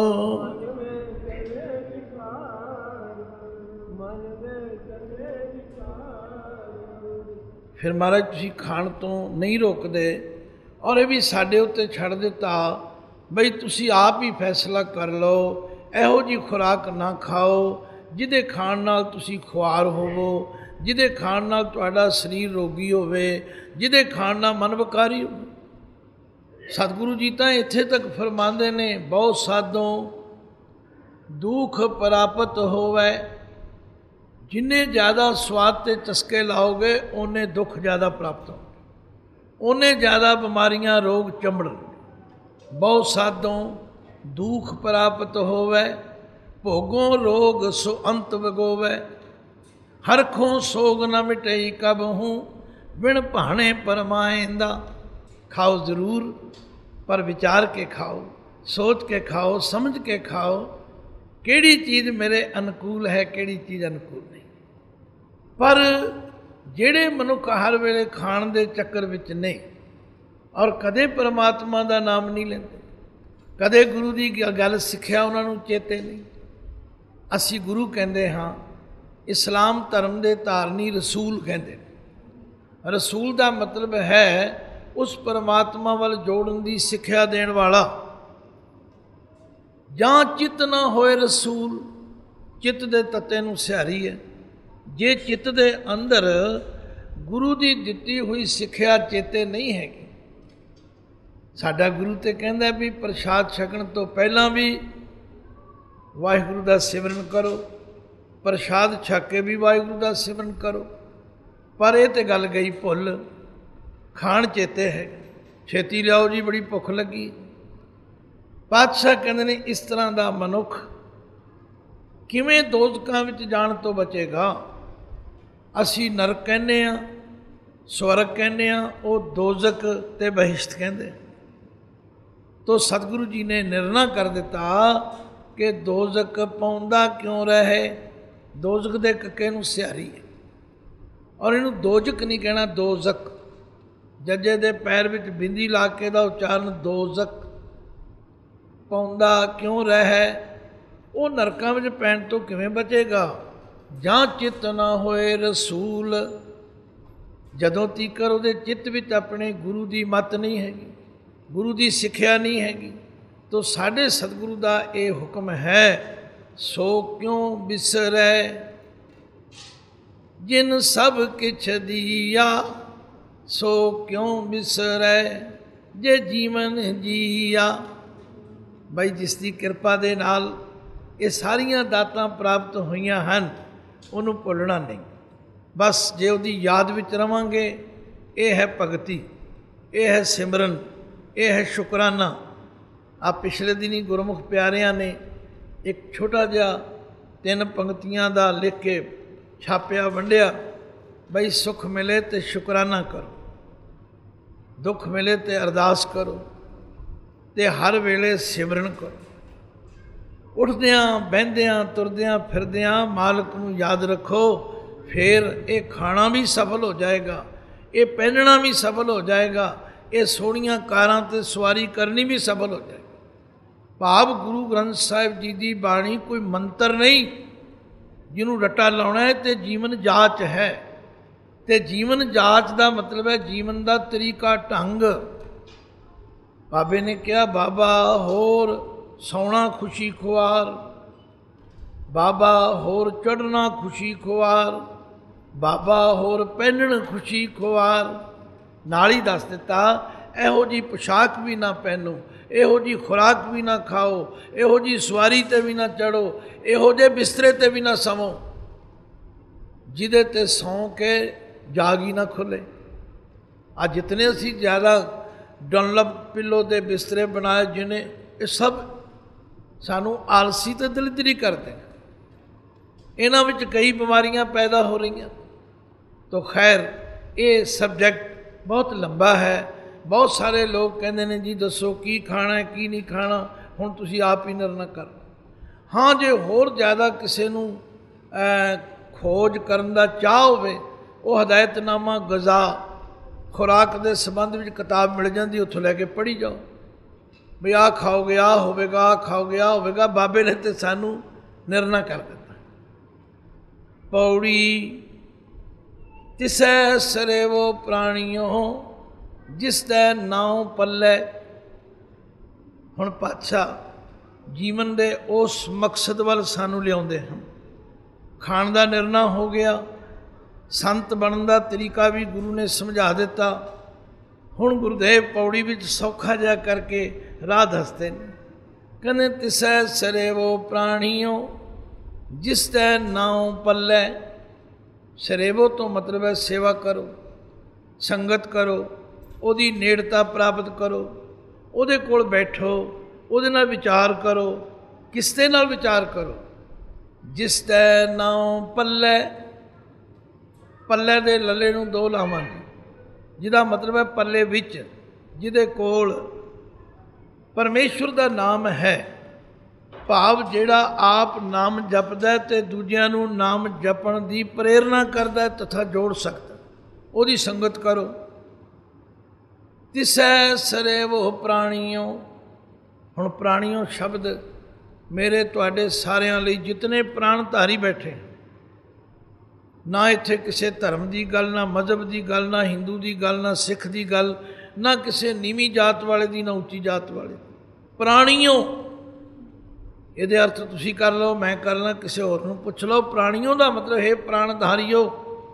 ਫਿਰ ਮਹਾਰਾਜ ਤੁਸੀਂ ਖਾਣ ਤੋਂ ਨਹੀਂ ਰੋਕਦੇ, ਔਰ ਇਹ ਵੀ ਸਾਡੇ ਉੱਤੇ ਛੱਡ ਦਿੱਤਾ ਬਈ ਤੁਸੀਂ ਆਪ ਹੀ ਫੈਸਲਾ ਕਰ ਲਓ। ਇਹੋ ਜਿਹੀ ਖੁਰਾਕ ਨਾ ਖਾਓ ਜਿਹਦੇ ਖਾਣ ਨਾਲ ਤੁਸੀਂ ਖੁਆਰ ਹੋਵੋ, ਜਿਹਦੇ ਖਾਣ ਨਾਲ ਤੁਹਾਡਾ ਸਰੀਰ ਰੋਗੀ ਹੋਵੇ, ਜਿਹਦੇ ਖਾਣ ਨਾਲ ਮਨ ਵਿਕਾਰੀ ਹੋਵੇ। ਸਤਿਗੁਰੂ ਜੀ ਤਾਂ ਇੱਥੇ ਤੱਕ ਫਰਮਾਉਂਦੇ ਨੇ, ਬਹੁਤ ਸਾਧੋਂ ਦੁੱਖ ਪ੍ਰਾਪਤ ਹੋਵੇ। ਜਿੰਨੇ ਜ਼ਿਆਦਾ ਸਵਾਦ ਤੇ ਚਸਕੇ ਲਾਓਗੇ ਓਨੇ ਦੁੱਖ ਜ਼ਿਆਦਾ ਪ੍ਰਾਪਤ ਹੋਣਗੇ, ਓਨੇ ਜ਼ਿਆਦਾ ਬਿਮਾਰੀਆਂ ਰੋਗ ਚੰਬੜਨਗੇ। ਬਹੁਤ ਸਾਧੋਂ ਦੁੱਖ ਪ੍ਰਾਪਤ ਹੋਵੇ, ਭੋਗੋਂ ਰੋਗ ਸੋ ਅੰਤ ਵਗੋਵੇ, ਹਰਖੋਂ ਸੋਗ ਨਾ ਮਿਟਈ ਕਬਹੂੰ, ਬਿਨ ਭਾਣੇ ਪਰਮਾਇੰਦਾ। ਖਾਓ ਜ਼ਰੂਰ, ਪਰ ਵਿਚਾਰ ਕੇ ਖਾਓ, ਸੋਚ ਕੇ ਖਾਓ, ਸਮਝ ਕੇ ਖਾਓ, ਕਿਹੜੀ ਚੀਜ਼ ਮੇਰੇ ਅਨੁਕੂਲ ਹੈ, ਕਿਹੜੀ ਚੀਜ਼ ਅਨੁਕੂਲ ਨਹੀਂ। ਪਰ ਜਿਹੜੇ ਮਨੁੱਖ ਹਰ ਵੇਲੇ ਖਾਣ ਦੇ ਚੱਕਰ ਵਿੱਚ ਨੇ ਔਰ ਕਦੇ ਪਰਮਾਤਮਾ ਦਾ ਨਾਮ ਨਹੀਂ ਲੈਂਦੇ, ਕਦੇ ਗੁਰੂ ਦੀ ਗੱਲ ਸਿੱਖਿਆ ਉਹਨਾਂ ਨੂੰ ਚੇਤੇ ਨਹੀਂ। ਅਸੀਂ ਗੁਰੂ ਕਹਿੰਦੇ ਹਾਂ, ਇਸਲਾਮ ਧਰਮ ਦੇ ਧਾਰਨੀ ਰਸੂਲ ਕਹਿੰਦੇ ਨੇ। ਰਸੂਲ ਦਾ ਮਤਲਬ ਹੈ ਉਸ ਪਰਮਾਤਮਾ ਵੱਲ ਜੋੜਨ ਦੀ ਸਿੱਖਿਆ ਦੇਣ ਵਾਲਾ। ਜਾਂ ਚਿੱਤ ਨਾ ਹੋਏ ਰਸੂਲ, ਚਿੱਤ ਦੇ ਤੱਤੇ ਨੂੰ ਸਿਹਾਰੀ ਹੈ। ਜੇ ਚਿੱਤ ਦੇ ਅੰਦਰ ਗੁਰੂ ਦੀ ਦਿੱਤੀ ਹੋਈ ਸਿੱਖਿਆ ਚੇਤੇ ਨਹੀਂ ਹੈਗੀ। ਸਾਡਾ ਗੁਰੂ ਤੇ ਕਹਿੰਦਾ ਵੀ ਪ੍ਰਸ਼ਾਦ ਛਕਣ ਤੋਂ ਪਹਿਲਾਂ ਵੀ ਵਾਹਿਗੁਰੂ ਦਾ ਸਿਮਰਨ ਕਰੋ, ਪ੍ਰਸ਼ਾਦ ਛਕ ਕੇ ਵੀ ਵਾਹਿਗੁਰੂ ਦਾ ਸਿਮਰਨ ਕਰੋ। ਪਰ ਇਹ ਤਾਂ ਗੱਲ ਗਈ ਭੁੱਲ, ਖਾਣ ਚੇਤੇ ਹੈ। ਛੇਤੀ ਲਿਆਓ ਜੀ, ਬੜੀ ਭੁੱਖ ਲੱਗੀ। ਪਾਤਸ਼ਾਹ ਕਹਿੰਦੇ ਨੇ ਇਸ ਤਰ੍ਹਾਂ ਦਾ ਮਨੁੱਖ ਕਿਵੇਂ ਦੋਜ਼ਖਾਂ ਵਿੱਚ ਜਾਣ ਤੋਂ ਬਚੇਗਾ। ਅਸੀਂ ਨਰਕ ਕਹਿੰਦੇ ਹਾਂ, ਸਵਰਗ ਕਹਿੰਦੇ ਹਾਂ, ਉਹ ਦੋਜ਼ਖ ਤੇ ਬਹਿਸ਼ਤ ਕਹਿੰਦੇ। ਤੋ ਸਤਿਗੁਰੂ ਜੀ ਨੇ ਨਿਰਣਾ ਕਰ ਦਿੱਤਾ ਕਿ ਦੋਜ਼ਖ ਪਾਉਂਦਾ ਕਿਉਂ ਰਹੇ। ਦੋਜ਼ਖ ਦੇ ਕੱਕੇ ਨੂੰ ਸਿਹਾਰੀ ਹੈ, ਔਰ ਇਹਨੂੰ ਦੋਜ਼ਖ ਨਹੀਂ ਕਹਿਣਾ, ਦੋਜ਼ਖ। ਜੱਜੇ ਦੇ ਪੈਰ ਵਿੱਚ ਬਿੰਦੀ ਲਾ ਕੇ ਦਾ ਉਚਾਰਨ ਦੋਜ਼ਖ। ਪਾਉਂਦਾ ਕਿਉਂ ਰਹੇ, ਉਹ ਨਰਕਾਂ ਵਿੱਚ ਪੈਣ ਤੋਂ ਕਿਵੇਂ ਬਚੇਗਾ। ਜਾਂ ਚਿੱਤ ਨਾ ਹੋਏ ਰਸੂਲ, ਜਦੋਂ ਤੀਕਰ ਉਹਦੇ ਚਿੱਤ ਵਿੱਚ ਆਪਣੇ ਗੁਰੂ ਦੀ ਮੱਤ ਨਹੀਂ ਹੈਗੀ, ਗੁਰੂ ਦੀ ਸਿੱਖਿਆ ਨਹੀਂ ਹੈਗੀ, ਤੋ ਸਾਡੇ ਸਤਿਗੁਰੂ ਦਾ ਇਹ ਹੁਕਮ ਹੈ, ਸੋ ਕਿਉਂ ਬਿਸਰੈ ਜਿਨ ਸਭ ਕਿਛ ਦੀਆ, ਸੋ ਕਿਉਂ ਬਿਸਰੈ ਜੇ ਜੀਵਨ ਜੀਆ। ਬਈ ਜਿਸ ਦੀ ਕਿਰਪਾ ਦੇ ਨਾਲ ਇਹ ਸਾਰੀਆਂ ਦਾਤਾਂ ਪ੍ਰਾਪਤ ਹੋਈਆਂ ਹਨ, ਉਹਨੂੰ ਭੁੱਲਣਾ ਨਹੀਂ। ਬਸ ਜੇ ਉਹਦੀ ਯਾਦ ਵਿੱਚ ਰਵਾਂਗੇ, ਇਹ ਹੈ ਭਗਤੀ, ਇਹ ਹੈ ਸਿਮਰਨ, ਇਹ ਹੈ ਸ਼ੁਕਰਾਨਾ। ਆ ਪਿਛਲੇ ਦਿਨੀ ਗੁਰਮੁਖ ਪਿਆਰਿਆਂ ਨੇ ਇੱਕ ਛੋਟਾ ਜਿਹਾ ਤਿੰਨ ਪੰਕਤੀਆਂ ਦਾ ਲਿਖ ਕੇ ਛਾਪਿਆ, ਵੰਡਿਆ, ਬਈ ਸੁੱਖ ਮਿਲੇ ਤੇ ਸ਼ੁਕਰਾਨਾ ਕਰੋ, ਦੁੱਖ ਮਿਲੇ ਤੇ ਅਰਦਾਸ ਕਰੋ, ਤੇ ਹਰ ਵੇਲੇ ਸਿਮਰਨ ਕਰੋ। ਉੱਠਦਿਆਂ ਬਹਿੰਦਿਆਂ ਤੁਰਦਿਆਂ ਫਿਰਦਿਆਂ ਮਾਲਕ ਨੂੰ ਯਾਦ ਰੱਖੋ, ਫਿਰ ਇਹ ਖਾਣਾ ਵੀ ਸਫਲ ਹੋ ਜਾਏਗਾ, ਇਹ ਪਹਿਨਣਾ ਵੀ ਸਫਲ ਹੋ ਜਾਏਗਾ, ਇਹ ਸੋਹਣੀਆਂ ਕਾਰਾਂ 'ਤੇ ਸਵਾਰੀ ਕਰਨੀ ਵੀ ਸਫਲ ਹੋ ਜਾਏਗੀ। ਭਾਵ ਗੁਰੂ ਗ੍ਰੰਥ ਸਾਹਿਬ ਜੀ ਦੀ ਬਾਣੀ ਕੋਈ ਮੰਤਰ ਨਹੀਂ ਜਿਹਨੂੰ ਰੱਟਾ ਲਾਉਣਾ ਹੈ, ਤੇ ਜੀਵਨ ਜਾਚ ਹੈ। ਤੇ ਜੀਵਨ ਜਾਚ ਦਾ ਮਤਲਬ ਹੈ ਜੀਵਨ ਦਾ ਤਰੀਕਾ, ਢੰਗ। ਬਾਬੇ ਨੇ ਕਿਹਾ, ਬਾਬਾ ਹੋਰ ਸੌਣਾ ਖੁਸ਼ੀ ਖੁਆਰ, ਬਾਬਾ ਹੋਰ ਚੜ੍ਹਨਾ ਖੁਸ਼ੀ ਖੁਆਰ, ਬਾਬਾ ਹੋਰ ਪਹਿਨਣ ਖੁਸ਼ੀ ਖੁਆਰ। ਨਾਲ ਹੀ ਦੱਸ ਦਿੱਤਾ, ਇਹੋ ਜਿਹੀ ਪੁਸ਼ਾਕ ਵੀ ਨਾ ਪਹਿਨੋ, ਇਹੋ ਜਿਹੀ ਖੁਰਾਕ ਵੀ ਨਾ ਖਾਓ, ਇਹੋ ਜਿਹੀ ਸਵਾਰੀ 'ਤੇ ਵੀ ਨਾ ਚੜ੍ਹੋ, ਇਹੋ ਜਿਹੇ ਬਿਸਤਰੇ 'ਤੇ ਵੀ ਨਾ ਸਵੋ ਜਿਹਦੇ 'ਤੇ ਸੌਂ ਕੇ ਜਾਗ ਹੀ ਨਾ ਖੁੱਲੇ। ਅੱਜ ਜਿਤਨੇ ਅਸੀਂ ਜ਼ਿਆਦਾ ਡਨਲਪ ਪਿੱਲੋ ਦੇ ਬਿਸਤਰੇ ਬਣਾਏ ਜਿਹਨੇ, ਇਹ ਸਭ ਸਾਨੂੰ ਆਲਸੀ ਤੇ ਦਲਿਦਰੀ ਕਰਦੇ। ਇਹਨਾਂ ਵਿੱਚ ਕਈ ਬਿਮਾਰੀਆਂ ਪੈਦਾ ਹੋ ਰਹੀਆਂ। ਤੋ ਖੈਰ ਇਹ ਸਬਜੈਕਟ ਬਹੁਤ ਲੰਬਾ ਹੈ। ਬਹੁਤ ਸਾਰੇ ਲੋਕ ਕਹਿੰਦੇ ਨੇ, ਜੀ ਦੱਸੋ ਕੀ ਖਾਣਾ ਕੀ ਨਹੀਂ ਖਾਣਾ, ਹੁਣ ਤੁਸੀਂ ਆਪ ਹੀ ਨਿਰਣਾ ਕਰ। ਹਾਂ, ਜੇ ਹੋਰ ਜ਼ਿਆਦਾ ਕਿਸੇ ਨੂੰ ਖੋਜ ਕਰਨ ਦਾ ਚਾਹ ਹੋਵੇ, ਉਹ ਹਦਾਇਤਨਾਮਾ ਗਜ਼ਾ ਖੁਰਾਕ ਦੇ ਸੰਬੰਧ ਵਿੱਚ ਕਿਤਾਬ ਮਿਲ ਜਾਂਦੀ, ਉੱਥੋਂ ਲੈ ਕੇ ਪੜ੍ਹੀ ਜਾਓ, ਵੀ ਆਹ ਖਾਓਗੇ ਆਹ ਹੋਵੇਗਾ, ਆਹ ਖਾਓਗੇ ਆਹ ਹੋਵੇਗਾ। ਬਾਬੇ ਨੇ ਤਾਂ ਸਾਨੂੰ ਨਿਰਣਾ ਕਰ ਦਿੱਤਾ। ਪੌੜੀ ਤਿਸੈ ਸਰੇਵੋ ਪ੍ਰਾਣੀਓ ਜਿਸ ਦਾ ਨਾਉ ਪੱਲੇ। ਹੁਣ ਪਾਤਸ਼ਾਹ ਜੀਵਨ ਦੇ ਉਸ ਮਕਸਦ ਵੱਲ ਸਾਨੂੰ ਲਿਆਉਂਦੇ ਹਨ। ਖਾਣ ਦਾ ਨਿਰਣਾ ਹੋ ਗਿਆ, ਸੰਤ ਬਣਨ ਦਾ ਤਰੀਕਾ ਵੀ ਗੁਰੂ ਨੇ ਸਮਝਾ ਦਿੱਤਾ। ਹੁਣ ਗੁਰਦੇਵ ਪੌੜੀ ਵਿੱਚ ਸੌਖਾ ਜਿਹਾ ਕਰਕੇ ਰਾਹ ਦੱਸਦੇ ਨੇ। ਕਹਿੰਦੇ ਤਿਸੈ ਸਰੇਵੋ ਪ੍ਰਾਣੀਓ ਜਿਸ ਦਾ ਨਾਉ ਪੱਲੇ। ਸਰੇਵੋ ਤੋਂ ਮਤਲਬ ਹੈ ਸੇਵਾ ਕਰੋ, ਸੰਗਤ ਕਰੋ, ਉਹਦੀ ਨੇੜਤਾ ਪ੍ਰਾਪਤ ਕਰੋ, ਉਹਦੇ ਕੋਲ ਬੈਠੋ, ਉਹਦੇ ਨਾਲ ਵਿਚਾਰ ਕਰੋ। ਕਿਸ ਦੇ ਨਾਲ ਵਿਚਾਰ ਕਰੋ? ਜਿਸ ਦਾ ਨਾਉ ਪੱਲੇ। ਪੱਲੇ ਦੇ ਲੱਲੇ ਨੂੰ ਦੋ ਲਾਵਾਂ ਨੇ, ਜਿਹਦਾ ਮਤਲਬ ਹੈ ਪੱਲੇ ਵਿੱਚ, ਜਿਹਦੇ ਕੋਲ ਪਰਮੇਸ਼ਵਰ ਦਾ ਨਾਮ ਹੈ। ਭਾਵ ਜਿਹੜਾ ਆਪ ਨਾਮ ਜਪਦਾ ਅਤੇ ਦੂਜਿਆਂ ਨੂੰ ਨਾਮ ਜਪਣ ਦੀ ਪ੍ਰੇਰਨਾ ਕਰਦਾ ਤਥਾ ਜੋੜ ਸਕਦਾ, ਉਹਦੀ ਸੰਗਤ ਕਰੋ। ਤਿਸੈ ਸਰੇਵੋ ਪ੍ਰਾਣੀਓ। ਹੁਣ ਪ੍ਰਾਣੀਓ ਸ਼ਬਦ ਮੇਰੇ ਤੁਹਾਡੇ ਸਾਰਿਆਂ ਲਈ, ਜਿਤਨੇ ਪ੍ਰਾਣਧਾਰੀ ਬੈਠੇ, ਨਾ ਇੱਥੇ ਕਿਸੇ ਧਰਮ ਦੀ ਗੱਲ, ਨਾ ਮਜ਼ਹਬ ਦੀ ਗੱਲ, ਨਾ ਹਿੰਦੂ ਦੀ ਗੱਲ, ਨਾ ਸਿੱਖ ਦੀ ਗੱਲ, ਨਾ ਕਿਸੇ ਨੀਵੀਂ ਜਾਤ ਵਾਲੇ ਦੀ, ਨਾ ਉੱਚੀ ਜਾਤ ਵਾਲੇ। ਪ੍ਰਾਣੀਓ ਇਹਦੇ ਅਰਥ ਤੁਸੀਂ ਕਰ ਲਓ, ਮੈਂ ਕਰ ਲਾਂ, ਕਿਸੇ ਹੋਰ ਨੂੰ ਪੁੱਛ ਲਓ। ਪ੍ਰਾਣੀਓ ਦਾ ਮਤਲਬ ਹੈ ਪ੍ਰਾਣਧਾਰੀਓ।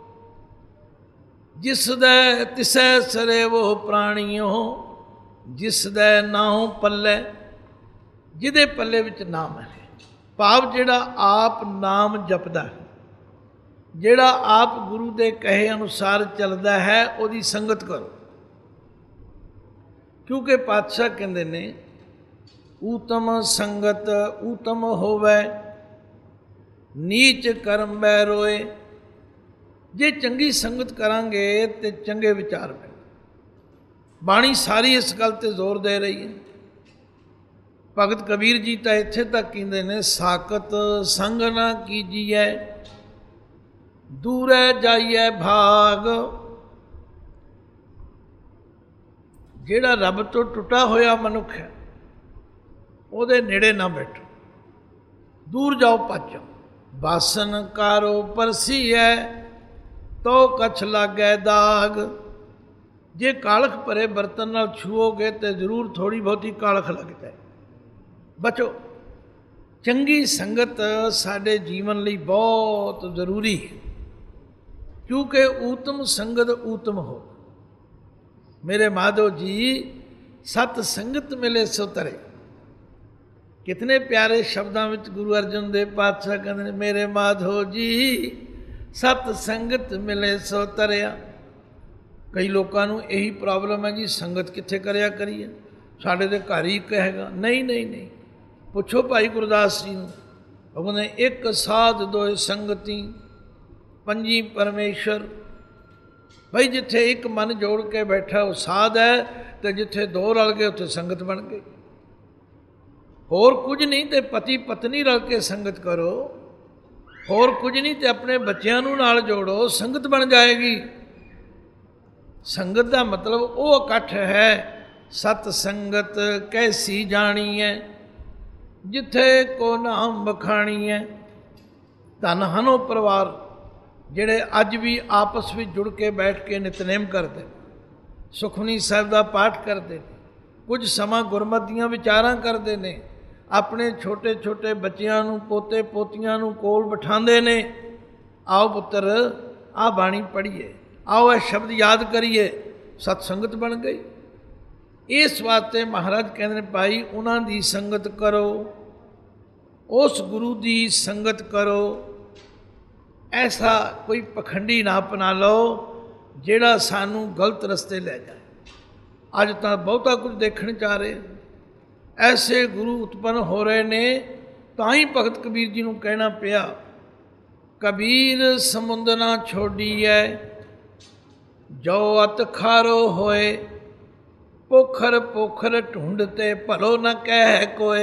ਜਿਸ ਦਾ ਤਿਸੈ ਸਰੇਵੋ ਪ੍ਰਾਣੀਓ ਜਿਸ ਦਾ ਨਾਉ ਪੱਲੇ, ਜਿਹਦੇ ਪੱਲੇ ਵਿੱਚ ਨਾਮ ਹੈ। ਭਾਵ ਜਿਹੜਾ ਆਪ ਨਾਮ ਜਪਦਾ ਹੈ, ਜਿਹੜਾ ਆਪ ਗੁਰੂ ਦੇ ਕਹੇ ਅਨੁਸਾਰ ਚੱਲਦਾ ਹੈ, ਉਹਦੀ ਸੰਗਤ ਕਰੋ। ਕਿਉਂਕਿ ਪਾਤਸ਼ਾਹ ਕਹਿੰਦੇ ਨੇ, ਊਤਮ ਸੰਗਤ ਊਤਮ ਹੋਵੇ, ਨੀਚ ਕਰਮ ਬੈ ਰੋਏ। ਜੇ ਚੰਗੀ ਸੰਗਤ ਕਰਾਂਗੇ ਤੇ ਚੰਗੇ ਵਿਚਾਰ ਮਿਲ। ਬਾਣੀ ਸਾਰੀ ਇਸ ਗੱਲ 'ਤੇ ਜ਼ੋਰ ਦੇ ਰਹੀ ਹੈ। ਭਗਤ ਕਬੀਰ ਜੀ ਤਾਂ ਇੱਥੇ ਤੱਕ ਕਹਿੰਦੇ ਨੇ, ਸਾਕਤ ਸੰਗ ਨਾ ਕੀਜੀਐ ਦੂਰੈ ਜਾਈਐ ਭਾਗ। ਜਿਹੜਾ ਰੱਬ ਤੋਂ ਟੁੱਟਾ ਹੋਇਆ ਮਨੁੱਖ ਹੈ, ਉਹਦੇ ਨੇੜੇ ਨਾ ਬੈਠੋ, ਦੂਰ ਜਾਓ, ਭੱਜ ਜਾਓ। ਬਾਸਨ ਕਾਰੋ ਪਰਸੀਐ तो कछ लागै दाग। जे कालख भरे बर्तन नाल छूओगे तो जरूर थोड़ी बहुती कालख लग जाए। बचो। चंगी संगत साडे जीवन लई बहुत जरूरी है, क्योंकि ऊतम संगत ऊतम हो। मेरे माधव जी, सत संगत मिले सो तरे। कितने प्यारे शब्दों में गुरु अर्जन देव पातशाह कहते, मेरे माधव जी सत संगत मिले सो तरिया। कई लोगों को यही प्रॉब्लम है जी, संगत कित्थे करिया करिए, साढ़े तो घर ही एक हैगा। नहीं नहीं नहीं, पुछो भाई गुरदास जी नूं, वो कहते एक साध दोए संगति पंजी परमेश्वर। भाई जिथे एक मन जोड़ के बैठा वो साध है, तो जिथे दो रल गए उत्थे संगत बन गई। होर कुछ नहीं तो पति पत्नी रल के संगत करो, होर कुछ नहीं तो अपने बच्चों नूं नाल जोड़ो, संगत बन जाएगी। संगत का मतलब वो इकट्ठ है। सत संगत कैसी जानी है, जिथे को नाम बखानी है। धन हनो परिवार जिहड़े अज भी आपस में जुड़ के बैठ के नितनेम करते, सुखमनी साहिब का पाठ करते, कुछ समा गुरमत दीआं विचारां करते ने, अपने छोटे छोटे बच्चों नूं पोते पोतियां नूं कोल बिठांदे ने। आओ पुत्र आ बाणी पढ़िए, आओ यह शब्द याद करिए, सतसंगत बन गई। इस वास्ते महाराज कहते भाई उन्हां दी संगत करो, उस गुरु दी संगत करो। ऐसा कोई पखंडी ना अपना लो जिहड़ा सानू गलत रस्ते ले जाए। अज तो बहुता कुछ देखने जा रहे, ऐसे गुरु उत्पन्न हो रहे ने। तां ही भगत कबीर जी नूं कहना पिया, कबीर समुंद ना छोड़ी है, जो अत खारो होए, पोखर पोखर ढूंढते भलो न कह कोय।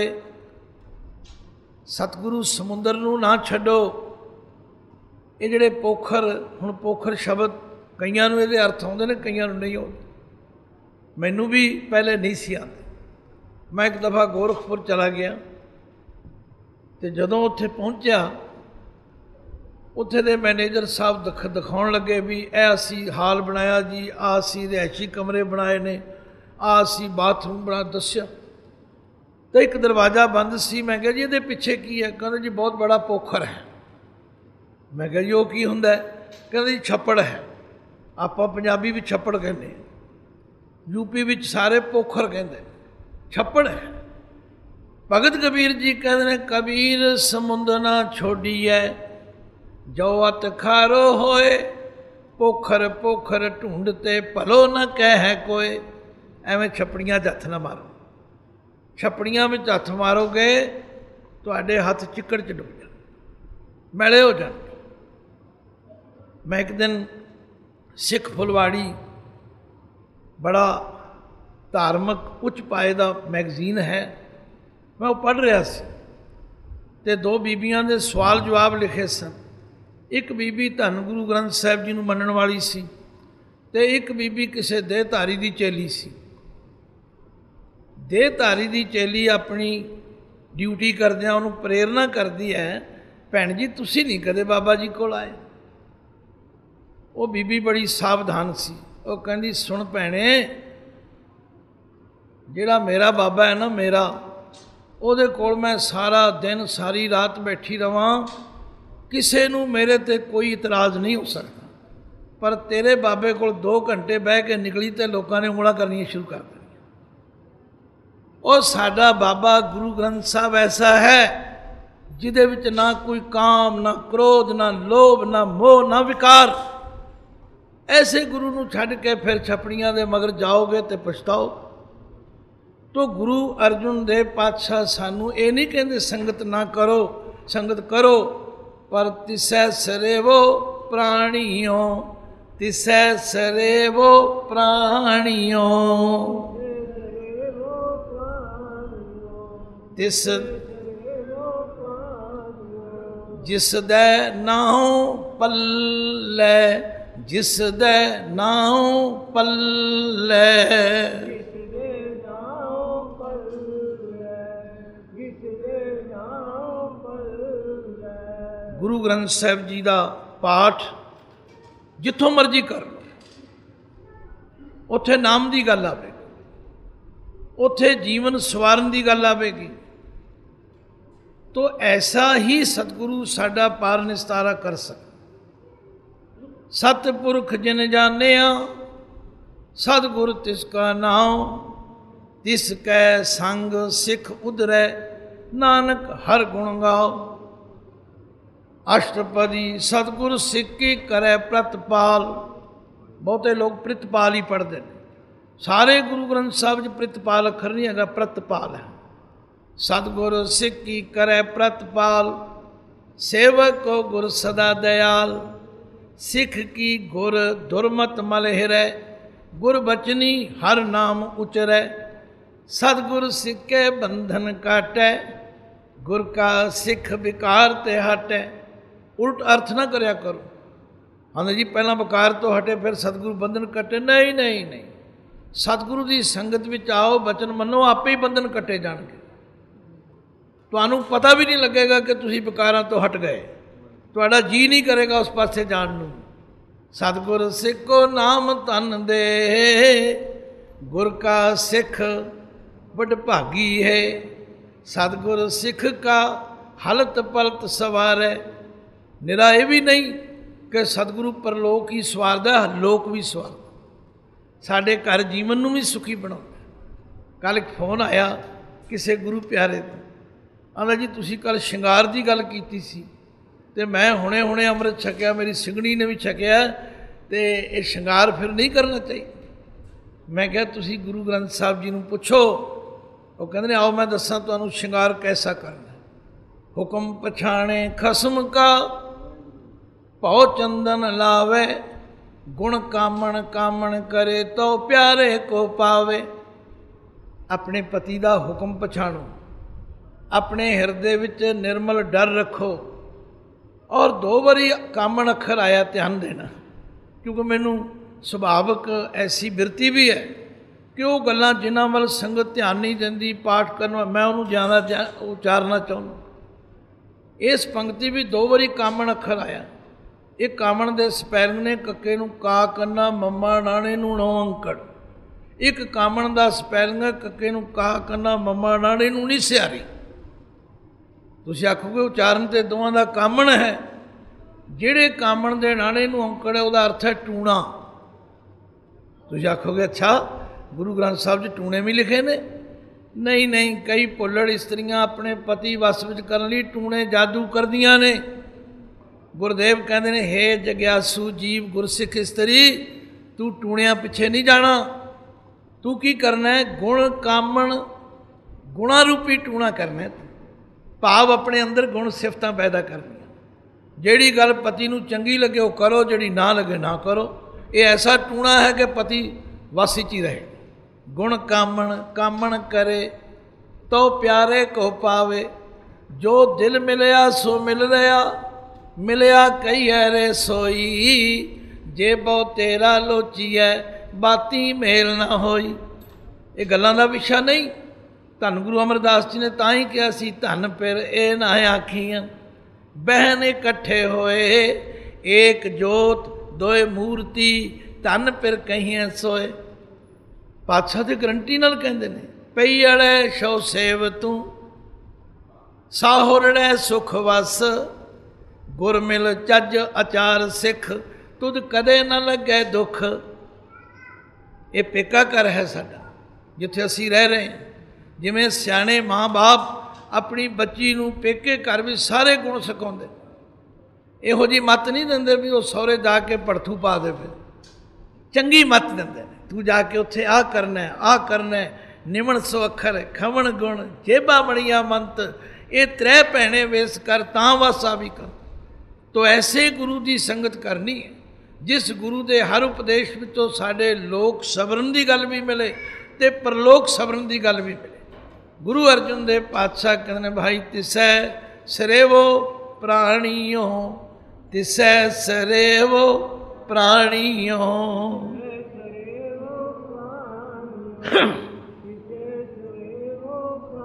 सतगुरु समुंदर नूं ना छड्डो। ये जिहड़े पोखर, हुण पोखर शब्द कईयां नूं इहदे अर्थ आउंदे ने, कईयां नूं नहीं आउंदे। मैनूं भी पहले नहीं सी आते। मैं एक दफ़ा गोरखपुर चला गया, तो जदों उत्थे पहुंचा, उत्थे दे मैनेजर साहब दिख दिखाउण लगे भी ए असी हाल बनाया जी, आ असी रिहायशी कमरे बनाए ने, आ असी बाथरूम बना दस्या। तो एक दरवाज़ा बंद सी। मैं कहा जी ये पिछे की है? कहते जी बहुत बड़ा पोखर है। मैं कहा जी वो की हुंदा है? कहते जी छप्पड़ है। आपां पंजाबी भी छप्पड़ कहते, यूपी विच सारे पोखर कहते, छप्पड़ है। भगत कबीर जी कहते हैं कबीर समुंद ना छोड़ी है, जो अत खारो होए, पोखर पोखर ढूंढते भलो न कह कोय। एवं छपड़ियां च हथ ना मारो। छपड़ियां में हथ मारोगे तुहाडे हथ चिक्कड़ च डुब जाण, मैले हो जाण। मैं एक दिन सिख फुलवाड़ी बड़ा धार्मिक उच्च पाए का मैगजीन है, मैं वो पढ़ रहा सी, ते दो बीबियां दे सवाल जवाब लिखे सन। एक बीबी धन गुरु ग्रंथ साहिब जी नूं मनण वाली सी, ते एक बीबी किसी देहधारी दी चेली सी। देहधारी दी चेली अपनी ड्यूटी करदिआं उहनूं प्रेरणा करदी है, भैण जी तुसीं नहीं कदे बाबा जी कोल आए। वो बीबी बड़ी सावधान सी। वो कहंदी सुण भैणे, जिहड़ा मेरा बाबा है ना, मेरा ਉਹਦੇ ਕੋਲ मैं सारा दिन सारी रात बैठी रवां, किसी नूं मेरे ते कोई इतराज़ नहीं हो सकता। पर तेरे बाबे कोल दो घंटे बह के निकली तो लोगों ने उंगलां करनियां शुरू कर दी। और साडा बाबा गुरु ग्रंथ साहब ऐसा है जिहदे विच ना कोई काम, ना क्रोध, ना लोभ, ना मोह, ना विकार। ऐसे गुरु नूं छड्ड के फिर छपड़ियां दे मगर जाओगे तो पछताओ। तो गुरु अर्जुन देव पातशाह सानू ये नहीं कहते संगत ना करो, संगत करो, पर तिसै सरेवो प्राणियों, तिसै सरेवो प्राणियों, तिस जिस दे नाउ पल्ले, जिस दे नाउ पल्ले। गुरु ग्रंथ साहिब जी का पाठ ਜਿੱਥੋਂ ਮਰਜ਼ੀ ਕਰ ਲਓ, ਉੱਥੇ ਨਾਮ ਦੀ ਗੱਲ ਆਵੇਗੀ, ਉੱਥੇ ਜੀਵਨ ਸਵਾਰਨ ਦੀ ਗੱਲ ਆਵੇਗੀ। ਤੋ ਐਸਾ ਹੀ ਸਤਿਗੁਰੂ ਸਾਡਾ ਪਾਰ ਨਿਸਤਾਰਾ ਕਰ ਸਕ। ਸਤਿਪੁਰਖ ਜਿਨ ਜਾਣਿਆ ਸਤਿਗੁਰ ਤਿਸ ਕਾ ਨਾਮ, ਤਿਸ ਕੈ ਸੰਗ ਸਿੱਖ ਉਧਰੈ ਨਾਨਕ ਹਰ ਗੁਣ ਗਾਓ। ਅਸ਼ਟਪਦੀ ਸਤਿਗੁਰ ਸਿੱਕੀ ਕਰੈ ਪ੍ਰਤਪਾਲ। ਬਹੁਤੇ ਲੋਕ ਪ੍ਰਿਤਪਾਲ ਹੀ ਪੜ੍ਹਦੇ ਨੇ, ਸਾਰੇ ਗੁਰੂ ਗ੍ਰੰਥ ਸਾਹਿਬ 'ਚ ਪ੍ਰਿਤਪਾਲ ਅੱਖਰ ਨਹੀਂ ਹੈਗਾ, ਪ੍ਰਤਪਾਲ ਹੈ। ਸਤਿਗੁਰ ਸਿੱਕੀ ਕਰੈ ਪ੍ਰਤਪਾਲ, ਸੇਵਕ ਕੋ ਗੁਰ ਸਦਾ ਦਇਆਲ। ਸਿੱਖ ਕੀ ਗੁਰ ਦੁਰਮਤ ਮਲ ਹਿਰੈ, ਗੁਰ ਬਚਨੀ ਹਰ ਨਾਮ ਉਚਰੈ। ਸਤਿਗੁਰ ਸਿੱਕੇ ਬੰਧਨ ਕਾਟੈ, ਗੁਰ ਕਾ ਸਿੱਖ ਵਿਕਾਰ ਤੇ ਹਟੈ। ਉਲਟ ਅਰਥ ਨਾ ਕਰਿਆ ਕਰੋ, ਹਾਂ ਜੀ ਪਹਿਲਾਂ ਵਿਕਾਰ ਤੋਂ ਹਟੇ ਫਿਰ ਸਤਿਗੁਰੂ ਬੰਧਨ ਕੱਟੇ। ਨਹੀਂ ਨਹੀਂ ਨਹੀਂ, ਸਤਿਗੁਰੂ ਦੀ ਸੰਗਤ ਵਿੱਚ ਆਓ, ਬਚਨ ਮੰਨੋ, ਆਪੇ ਹੀ ਬੰਧਨ ਕੱਟੇ ਜਾਣਗੇ। ਤੁਹਾਨੂੰ ਪਤਾ ਵੀ ਨਹੀਂ ਲੱਗੇਗਾ ਕਿ ਤੁਸੀਂ ਵਿਕਾਰਾਂ ਤੋਂ ਹਟ ਗਏ, ਤੁਹਾਡਾ ਜੀਅ ਨਹੀਂ ਕਰੇਗਾ ਉਸ ਪਾਸੇ ਜਾਣ ਨੂੰ। ਸਤਿਗੁਰ ਸਿੱਖੋ ਨਾਮ ਧਨ ਦੇ, ਗੁਰ ਕਾ ਸਿੱਖ ਬੜ ਭਾਗੀ ਹੈ। ਸਤਿਗੁਰ ਸਿੱਖ ਕਾ ਹਲਤ ਪਲਤ ਸਵਾਰੈ। ਨਿਰਾ ਇਹ ਵੀ ਨਹੀਂ ਕਿ ਸਤਿਗੁਰੂ ਪਰਲੋਕ ਹੀ ਸਵਾਰਦਾ, ਲੋਕ ਵੀ ਸਵਾਰਦਾ, ਸਾਡੇ ਘਰ ਜੀਵਨ ਨੂੰ ਵੀ ਸੁਖੀ ਬਣਾਉਂਦਾ। ਕੱਲ੍ਹ ਇੱਕ ਫੋਨ ਆਇਆ ਕਿਸੇ ਗੁਰੂ ਪਿਆਰੇ ਤੋਂ, ਆਂਦਾ ਜੀ ਤੁਸੀਂ ਕੱਲ੍ਹ ਸ਼ਿੰਗਾਰ ਦੀ ਗੱਲ ਕੀਤੀ ਸੀ ਅਤੇ ਮੈਂ ਹੁਣੇ ਹੁਣੇ ਅੰਮ੍ਰਿਤ ਛਕਿਆ, ਮੇਰੀ ਸਿੰਘਣੀ ਨੇ ਵੀ ਛਕਿਆ, ਅਤੇ ਇਹ ਸ਼ਿੰਗਾਰ ਫਿਰ ਨਹੀਂ ਕਰਨਾ ਚਾਹੀਦਾ। ਮੈਂ ਕਿਹਾ ਤੁਸੀਂ ਗੁਰੂ ਗ੍ਰੰਥ ਸਾਹਿਬ ਜੀ ਨੂੰ ਪੁੱਛੋ। ਉਹ ਕਹਿੰਦੇ ਨੇ ਆਓ ਮੈਂ ਦੱਸਾਂ ਤੁਹਾਨੂੰ ਸ਼ਿੰਗਾਰ ਕੈਸਾ ਕਰਨਾ। ਹੁਕਮ ਪਛਾਣੇ ਖਸਮ ਕਾ, ਭਉ ਚੰਦਨ ਲਾਵੇ। ਗੁਣ ਕਾਮਣ ਕਾਮਣ ਕਰੇ ਤੋ ਪਿਆਰੇ ਕੋ ਪਾਵੇ। ਆਪਣੇ ਪਤੀ ਦਾ ਹੁਕਮ ਪਛਾਣੋ, ਆਪਣੇ ਹਿਰਦੇ ਵਿੱਚ ਨਿਰਮਲ ਡਰ ਰੱਖੋ। ਔਰ ਦੋ ਵਾਰੀ ਕਾਮਣ ਅੱਖਰ ਆਇਆ, ਧਿਆਨ ਦੇਣਾ, ਕਿਉਂਕਿ ਮੈਨੂੰ ਸੁਭਾਵਕ ਐਸੀ ਬਿਰਤੀ ਵੀ ਹੈ ਕਿ ਉਹ ਗੱਲਾਂ ਜਿਨ੍ਹਾਂ ਵੱਲ ਸੰਗਤ ਧਿਆਨ ਨਹੀਂ ਦਿੰਦੀ, ਪਾਠ ਕਰਨ ਮੈਂ ਉਹਨੂੰ ਜ਼ਿਆਦਾ ਉਚਾਰਨਾ ਚਾਹੁੰਦਾ। ਇਸ ਪੰਕਤੀ ਵੀ ਦੋ ਵਾਰੀ ਕਾਮਣ ਅੱਖਰ ਆਇਆ। ਇਹ ਕਾਮਣ ਦੇ ਸਪੈਲਿੰਗ ਨੇ ਕੱਕੇ ਨੂੰ ਕਾ ਕੰਨਾ, ਮੰਮਾ ਨਾਣੇ ਨੂੰ ਨੌ ਅੰਕੜ। ਇੱਕ ਕਾਮਣ ਦਾ ਸਪੈਲਿੰਗ ਹੈ ਕੱਕੇ ਨੂੰ ਕਾ ਕੰਨਾ, ਮੰਮਾ ਨਾਣੇ ਨੂੰ ਨਹੀਂ ਸਿਆਰੀ। ਤੁਸੀਂ ਆਖੋਗੇ ਉਚਾਰਨ ਤੇ ਦੋਵਾਂ ਦਾ ਕਾਮਣ ਹੈ। ਜਿਹੜੇ ਕਾਮਣ ਦੇ ਨਾਣੇ ਨੂੰ ਅੰਕੜ ਹੈ ਉਹਦਾ ਅਰਥ ਹੈ ਟੂਣਾ। ਤੁਸੀਂ ਆਖੋਗੇ ਅੱਛਾ ਗੁਰੂ ਗ੍ਰੰਥ ਸਾਹਿਬ 'ਚ ਟੂਣੇ ਵੀ ਲਿਖੇ ਨੇ? ਨਹੀਂ ਨਹੀਂ, ਕਈ ਭੁੱਲੜ ਇਸਤਰੀਆਂ ਆਪਣੇ ਪਤੀ ਵਸ ਵਿੱਚ ਕਰਨ ਲਈ ਟੂਣੇ ਜਾਦੂ ਕਰਦੀਆਂ ਨੇ। ਗੁਰਦੇਵ ਕਹਿੰਦੇ ਨੇ, ਹੇ ਜਗਿਆਸੂ ਜੀਵ ਗੁਰਸਿੱਖ ਇਸਤਰੀ, ਤੂੰ ਟੂਣਿਆਂ ਪਿੱਛੇ ਨਹੀਂ ਜਾਣਾ। ਤੂੰ ਕੀ ਕਰਨਾ ਹੈ? ਗੁਣ ਕਾਮਣ, ਗੁਣਾ ਰੂਪੀ ਟੂਣਾ ਕਰਨਾ। ਭਾਵ ਆਪਣੇ ਅੰਦਰ ਗੁਣ ਸਿਫਤਾਂ ਪੈਦਾ ਕਰਨੀਆਂ। ਜਿਹੜੀ ਗੱਲ ਪਤੀ ਨੂੰ ਚੰਗੀ ਲੱਗੇ ਉਹ ਕਰੋ, ਜਿਹੜੀ ਨਾ ਲੱਗੇ ਨਾ ਕਰੋ। ਇਹ ਐਸਾ ਟੂਣਾ ਹੈ ਕਿ ਪਤੀ ਵਸ 'ਚ ਹੀ ਰਹੇ। ਗੁਣ ਕਾਮਣ ਕਾਮਣ ਕਰੇ ਤੋ ਪਿਆਰੇ ਕੋ ਪਾਵੇ। ਜੋ ਦਿਲ ਮਿਲਿਆ ਸੋ ਮਿਲ ਰਿਹਾ, ਮਿਲਿਆ ਕਈ ਐਰੇ ਸੋਈ। ਜੇ ਬਹੁ ਤੇਰਾ ਲੋਚੀਐ ਬਾਤੀ ਮੇਲ ਨਾ ਹੋਈ। ਇਹ ਗੱਲਾਂ ਦਾ ਵਿਸ਼ਾ ਨਹੀਂ। ਧੰਨ ਗੁਰੂ ਅਮਰਦਾਸ ਜੀ ਨੇ ਤਾਂ ਹੀ ਕਿਹਾ ਸੀ, ਧੰਨ ਫਿਰ ਇਹ ਨਾ ਆਖੀਆਂ ਬਹਿਨ ਇਕੱਠੇ ਹੋਏ। ਏਕ ਜੋਤ ਦੋਏ ਮੂਰਤੀ, ਧੰਨ ਫਿਰ ਕਹੀਆਂ ਸੋਏ। ਪਾਤਸ਼ਾਹ ਦੀ ਗਰੰਟੀ ਨਾਲ ਕਹਿੰਦੇ ਨੇ, ਪਈ ਅੜੈ ਸੋ ਸੇਵ ਤੂੰ, ਸਾਹੁਰੜੈ ਸੁਖ ਵਸ। ਗੁਰ ਮਿਲ ਚੱਜ ਆਚਾਰ ਸਿੱਖ, ਤੁਧ ਕਦੇ ਨਾ ਲੱਗੇ ਦੁੱਖ। ਇਹ ਪੇਕਾ ਘਰ ਹੈ ਸਾਡਾ, ਜਿੱਥੇ ਅਸੀਂ ਰਹਿ ਰਹੇ ਹਾਂ। ਜਿਵੇਂ ਸਿਆਣੇ ਮਾਂ ਬਾਪ ਆਪਣੀ ਬੱਚੀ ਨੂੰ ਪੇਕੇ ਘਰ ਵਿੱਚ ਸਾਰੇ ਗੁਣ ਸਿਖਾਉਂਦੇ, ਇਹੋ ਜਿਹੀ ਮੱਤ ਨਹੀਂ ਦਿੰਦੇ ਵੀ ਉਹ ਸਹੁਰੇ ਜਾ ਕੇ ਭੜਥੂ ਪਾ ਦੇ। ਫਿਰ ਚੰਗੀ ਮੱਤ ਦਿੰਦੇ ਨੇ, ਤੂੰ ਜਾ ਕੇ ਉੱਥੇ ਆਹ ਕਰਨਾ, ਆਹ ਕਰਨਾ। ਨਿਮਣ ਸੋ ਅੱਖਰ ਖਵਣ ਗੁਣ, ਜੇਬਾ ਬਣੀਆਂ ਮੰਤ। ਇਹ ਤ੍ਰੈ ਭੈਣੇ ਵੇਸ ਕਰ, ਤਾਂ ਵਾਸਾ ਵੀ ਕਰ। ਤੋ ਐਸੇ ਗੁਰੂ ਦੀ ਸੰਗਤ ਕਰਨੀ ਹੈ, ਜਿਸ ਗੁਰੂ ਦੇ ਹਰ ਉਪਦੇਸ਼ ਵਿੱਚੋਂ ਸਾਡੇ ਲੋਕ ਸਬਰਨ ਦੀ ਗੱਲ ਵੀ ਮਿਲੇ ਅਤੇ ਪਰਲੋਕ ਸਬਰਨ ਦੀ ਗੱਲ ਵੀ ਮਿਲੇ। ਗੁਰੂ ਅਰਜਨ ਦੇਵ ਪਾਤਸ਼ਾਹ ਕਹਿੰਦੇ ਨੇ, ਭਾਈ ਤਿਸੈ ਸਰੇਵੋ ਪ੍ਰਾਣੀਓ, ਤਿਸੈ ਸਰੇਵੋ ਪ੍ਰਾਣੀਓ।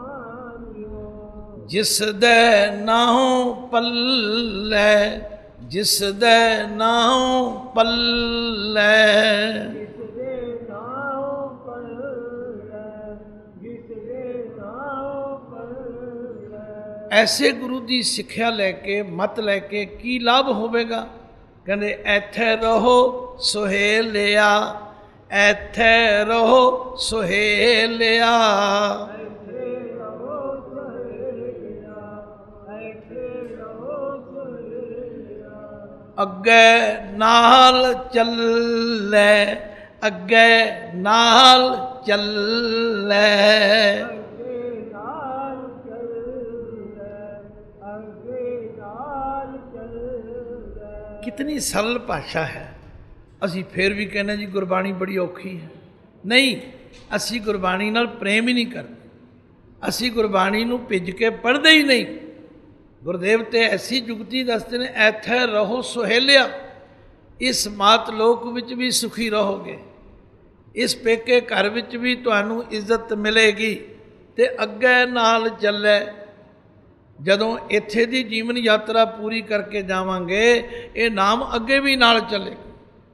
ਜਿਸ ਦੇ ਨਾਉ ਪੱਲੇ जिस दे नाउ पल्लै, ऐसे गुरु की सिक्ख्या लैके मत लैके की लाभ होवेगा। कहते ऐथे रहो सुहेलिया, ऐथे रहो सुहेलिया, अगे नाल चले, अगे नाल चले। कितनी सरल भाषा है। असी फिर भी कहने जी गुरबाणी बड़ी औखी है। नहीं, असी गुरबाणी नाल प्रेम ही नहीं करते, असी गुरबाणी नूं भिज के पढ़ते ही नहीं। गुरुदेव ते ऐसी जुगती दसते ने, ऐथे रहो सुहेलिया, इस मात लोक विच भी सुखी रहोगे, इस पेके घर विच भी तुहानूं इज्जत मिलेगी, ते अगे नाल चले। जदों इत्थे दी जीवन यात्रा पूरी करके जावांगे, ये नाम अगे भी नाल चलेगा,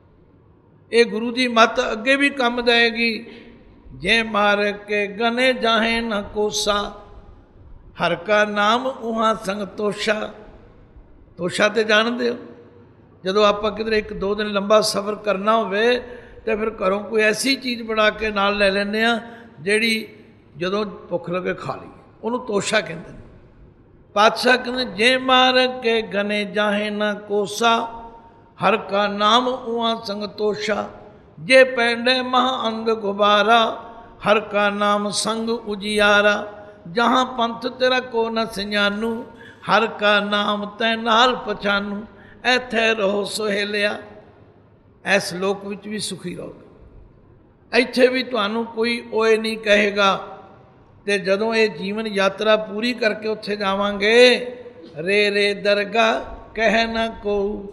ये गुरु की मत अगे भी काम देगी। जे मार के गने जाहे न कोसा, हर का नाम उहाँ संग तोशा। तोशा तो जानते हो, जदों आप किधर एक दो दिन लंबा सफ़र करना होवे तो फिर घरों कोई ऐसी चीज़ बना के नाल ले लेने आ जिहड़ी जदों भुख लगे खा ली, उन्होंने तोशा कहते हैं। पातशाह कहते जे मार के गने जाहे न कोसा, हर का नाम उहाँ संग तोशा। जे पैंडे महा अंग गुबारा, हर का नाम संग उजियारा। जहाँ पंथ तेरा को न सियानू, हर का नाम तै नाल पछानू। ऐथे रहो सुहेलिया, ऐस लोक विच भी सुखी रहोगे, इत्थे भी तुहानू कोई ओए नहीं कहेगा। ते जदों ये जीवन यात्रा पूरी करके उत्थे जावांगे, रे रे दरगाह कह न को,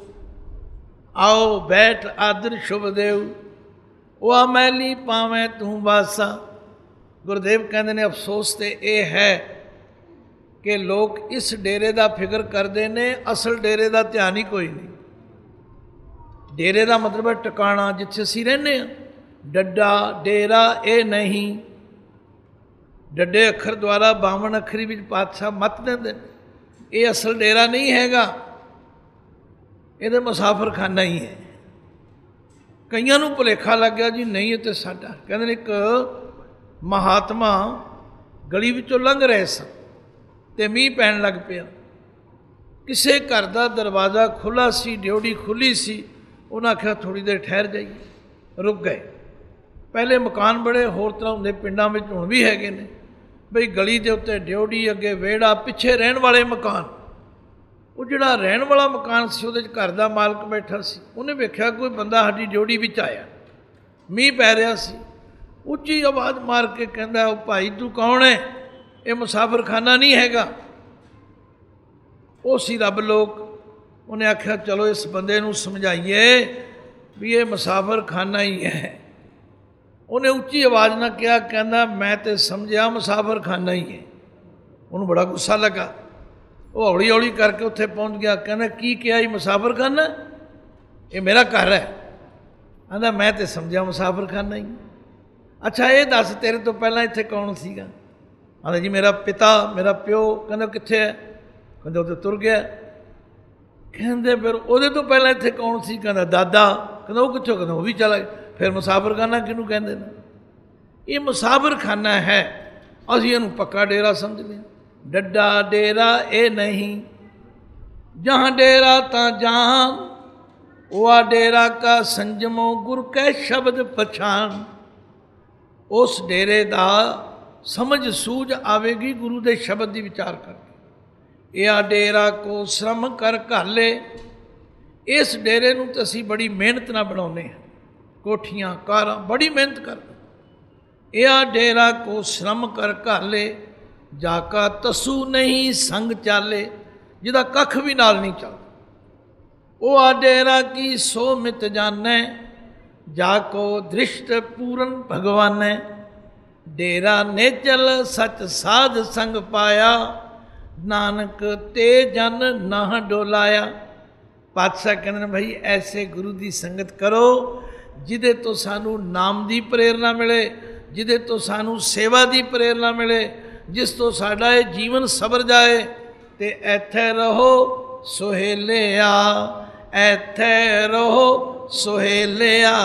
आओ बैठ आदर शुभ देव, वह मैली पावें तू बासा। गुरुदेव कहते ने अफसोस तो ये है कि लोग इस डेरे का फिक्र करते हैं, असल डेरे का ध्यान ही कोई नहीं। डेरे का मतलब है टिकाणा, जिथे असी रहने। डड्डा डेरा ये नहीं, डड्डे अखर द्वारा बावन अखरी विच पातशाह मत देंदे, ये असल डेरा नहीं हैगा, ये तो मुसाफर खाना ही है। कईयां नूं भुलेखा लग गया जी नहीं ये तो साडा। कहंदे एक महात्मा गली विचों लंघ रहे सन ते मीह पैण लग पिया। किसी घर का दरवाज़ा खुला सी, ड्योड़ी खुली सी, उन्हें आख्या थोड़ी देर ठहर जाइए, रुक गए। पहले मकान बड़े होर तरह होंदे, पिंडां विच हुण भी हैगे ने बई गली के उत्ते ड्योड़ी, अगे वेड़ा, पिछे रहन वाले मकान। वो जिहड़ा रहन वाला मकान सी उहदे घर का मालक बैठा सी, उन्हें वेख्या कोई बंदा साडी ड्योड़ी विच आया, मीह पै रहा सी। उच्ची आवाज़ मार के कहंदा ओ भाई तू कौन है, ये मुसाफर खाना नहीं हैगा। वो सी रब लोग। उन्हें आख्या चलो इस बंदे नूं समझाइए भी ये मुसाफर खाना ही है। उन्हें उच्ची आवाज़ ना कहा, कहना मैं तो समझा मुसाफर खाना ही है। उन्होंने बड़ा गुस्सा लगा, वो हौली हौली करके उत्थे पहुँच गया। कहना की क्या ही मुसाफर खाना, ये मेरा घर है। कहना मैं तो समझा मुसाफर खाना ही। अच्छा ये दस तेरे तो पहला इत्थे कौन सीगा? कहना जी मेरा पिता, मेरा प्यो। कहना कित्थे है? कहते वो तो तुर गया। कहते फिर वो तो पहला इत्थे कौन सी? कहना दादा। कहना वो कित्थों? कहना वो भी चला गया। फिर मुसाफर खाना किनू कहते हैं? ये मुसाफर खाना है, असीं इहनूं पक्का डेरा समझ लिया। डड्डा डेरा ये नहीं, जहाँ डेरा ता जान, वह डेरा का संजमो गुर कै शब्द पछान। उस डेरे का समझ सूझ आवेगी गुरु के शब्द की विचार करके। यह डेरा को श्रम कर घाले, इस डेरे नूं तो असीं बड़ी मेहनत नाल बनाउने हैं, कोठियां कारां बड़ी मेहनत करते। यह डेरा को श्रम कर घाले, जाका तसू नहीं संग चाले, जिदा कख भी नाल नहीं चलता। वो आ डेरा की सो मित जाने, जाको दृष्ट पूरन भगवान। डेरा ने चल सच साध संग पाया, नानक ते जन नाह डोलाया। पातशाह कहते हैं भाई ऐसे गुरु की संगत करो जिदे तो सानू नाम की प्रेरणा मिले, जिदे तो सानू सेवा की प्रेरणा मिले, जिस तो साडा ये जीवन सबर जाए। ते ऐथे रहो सुहेलिया, ऐथे रहो सुहेलिया।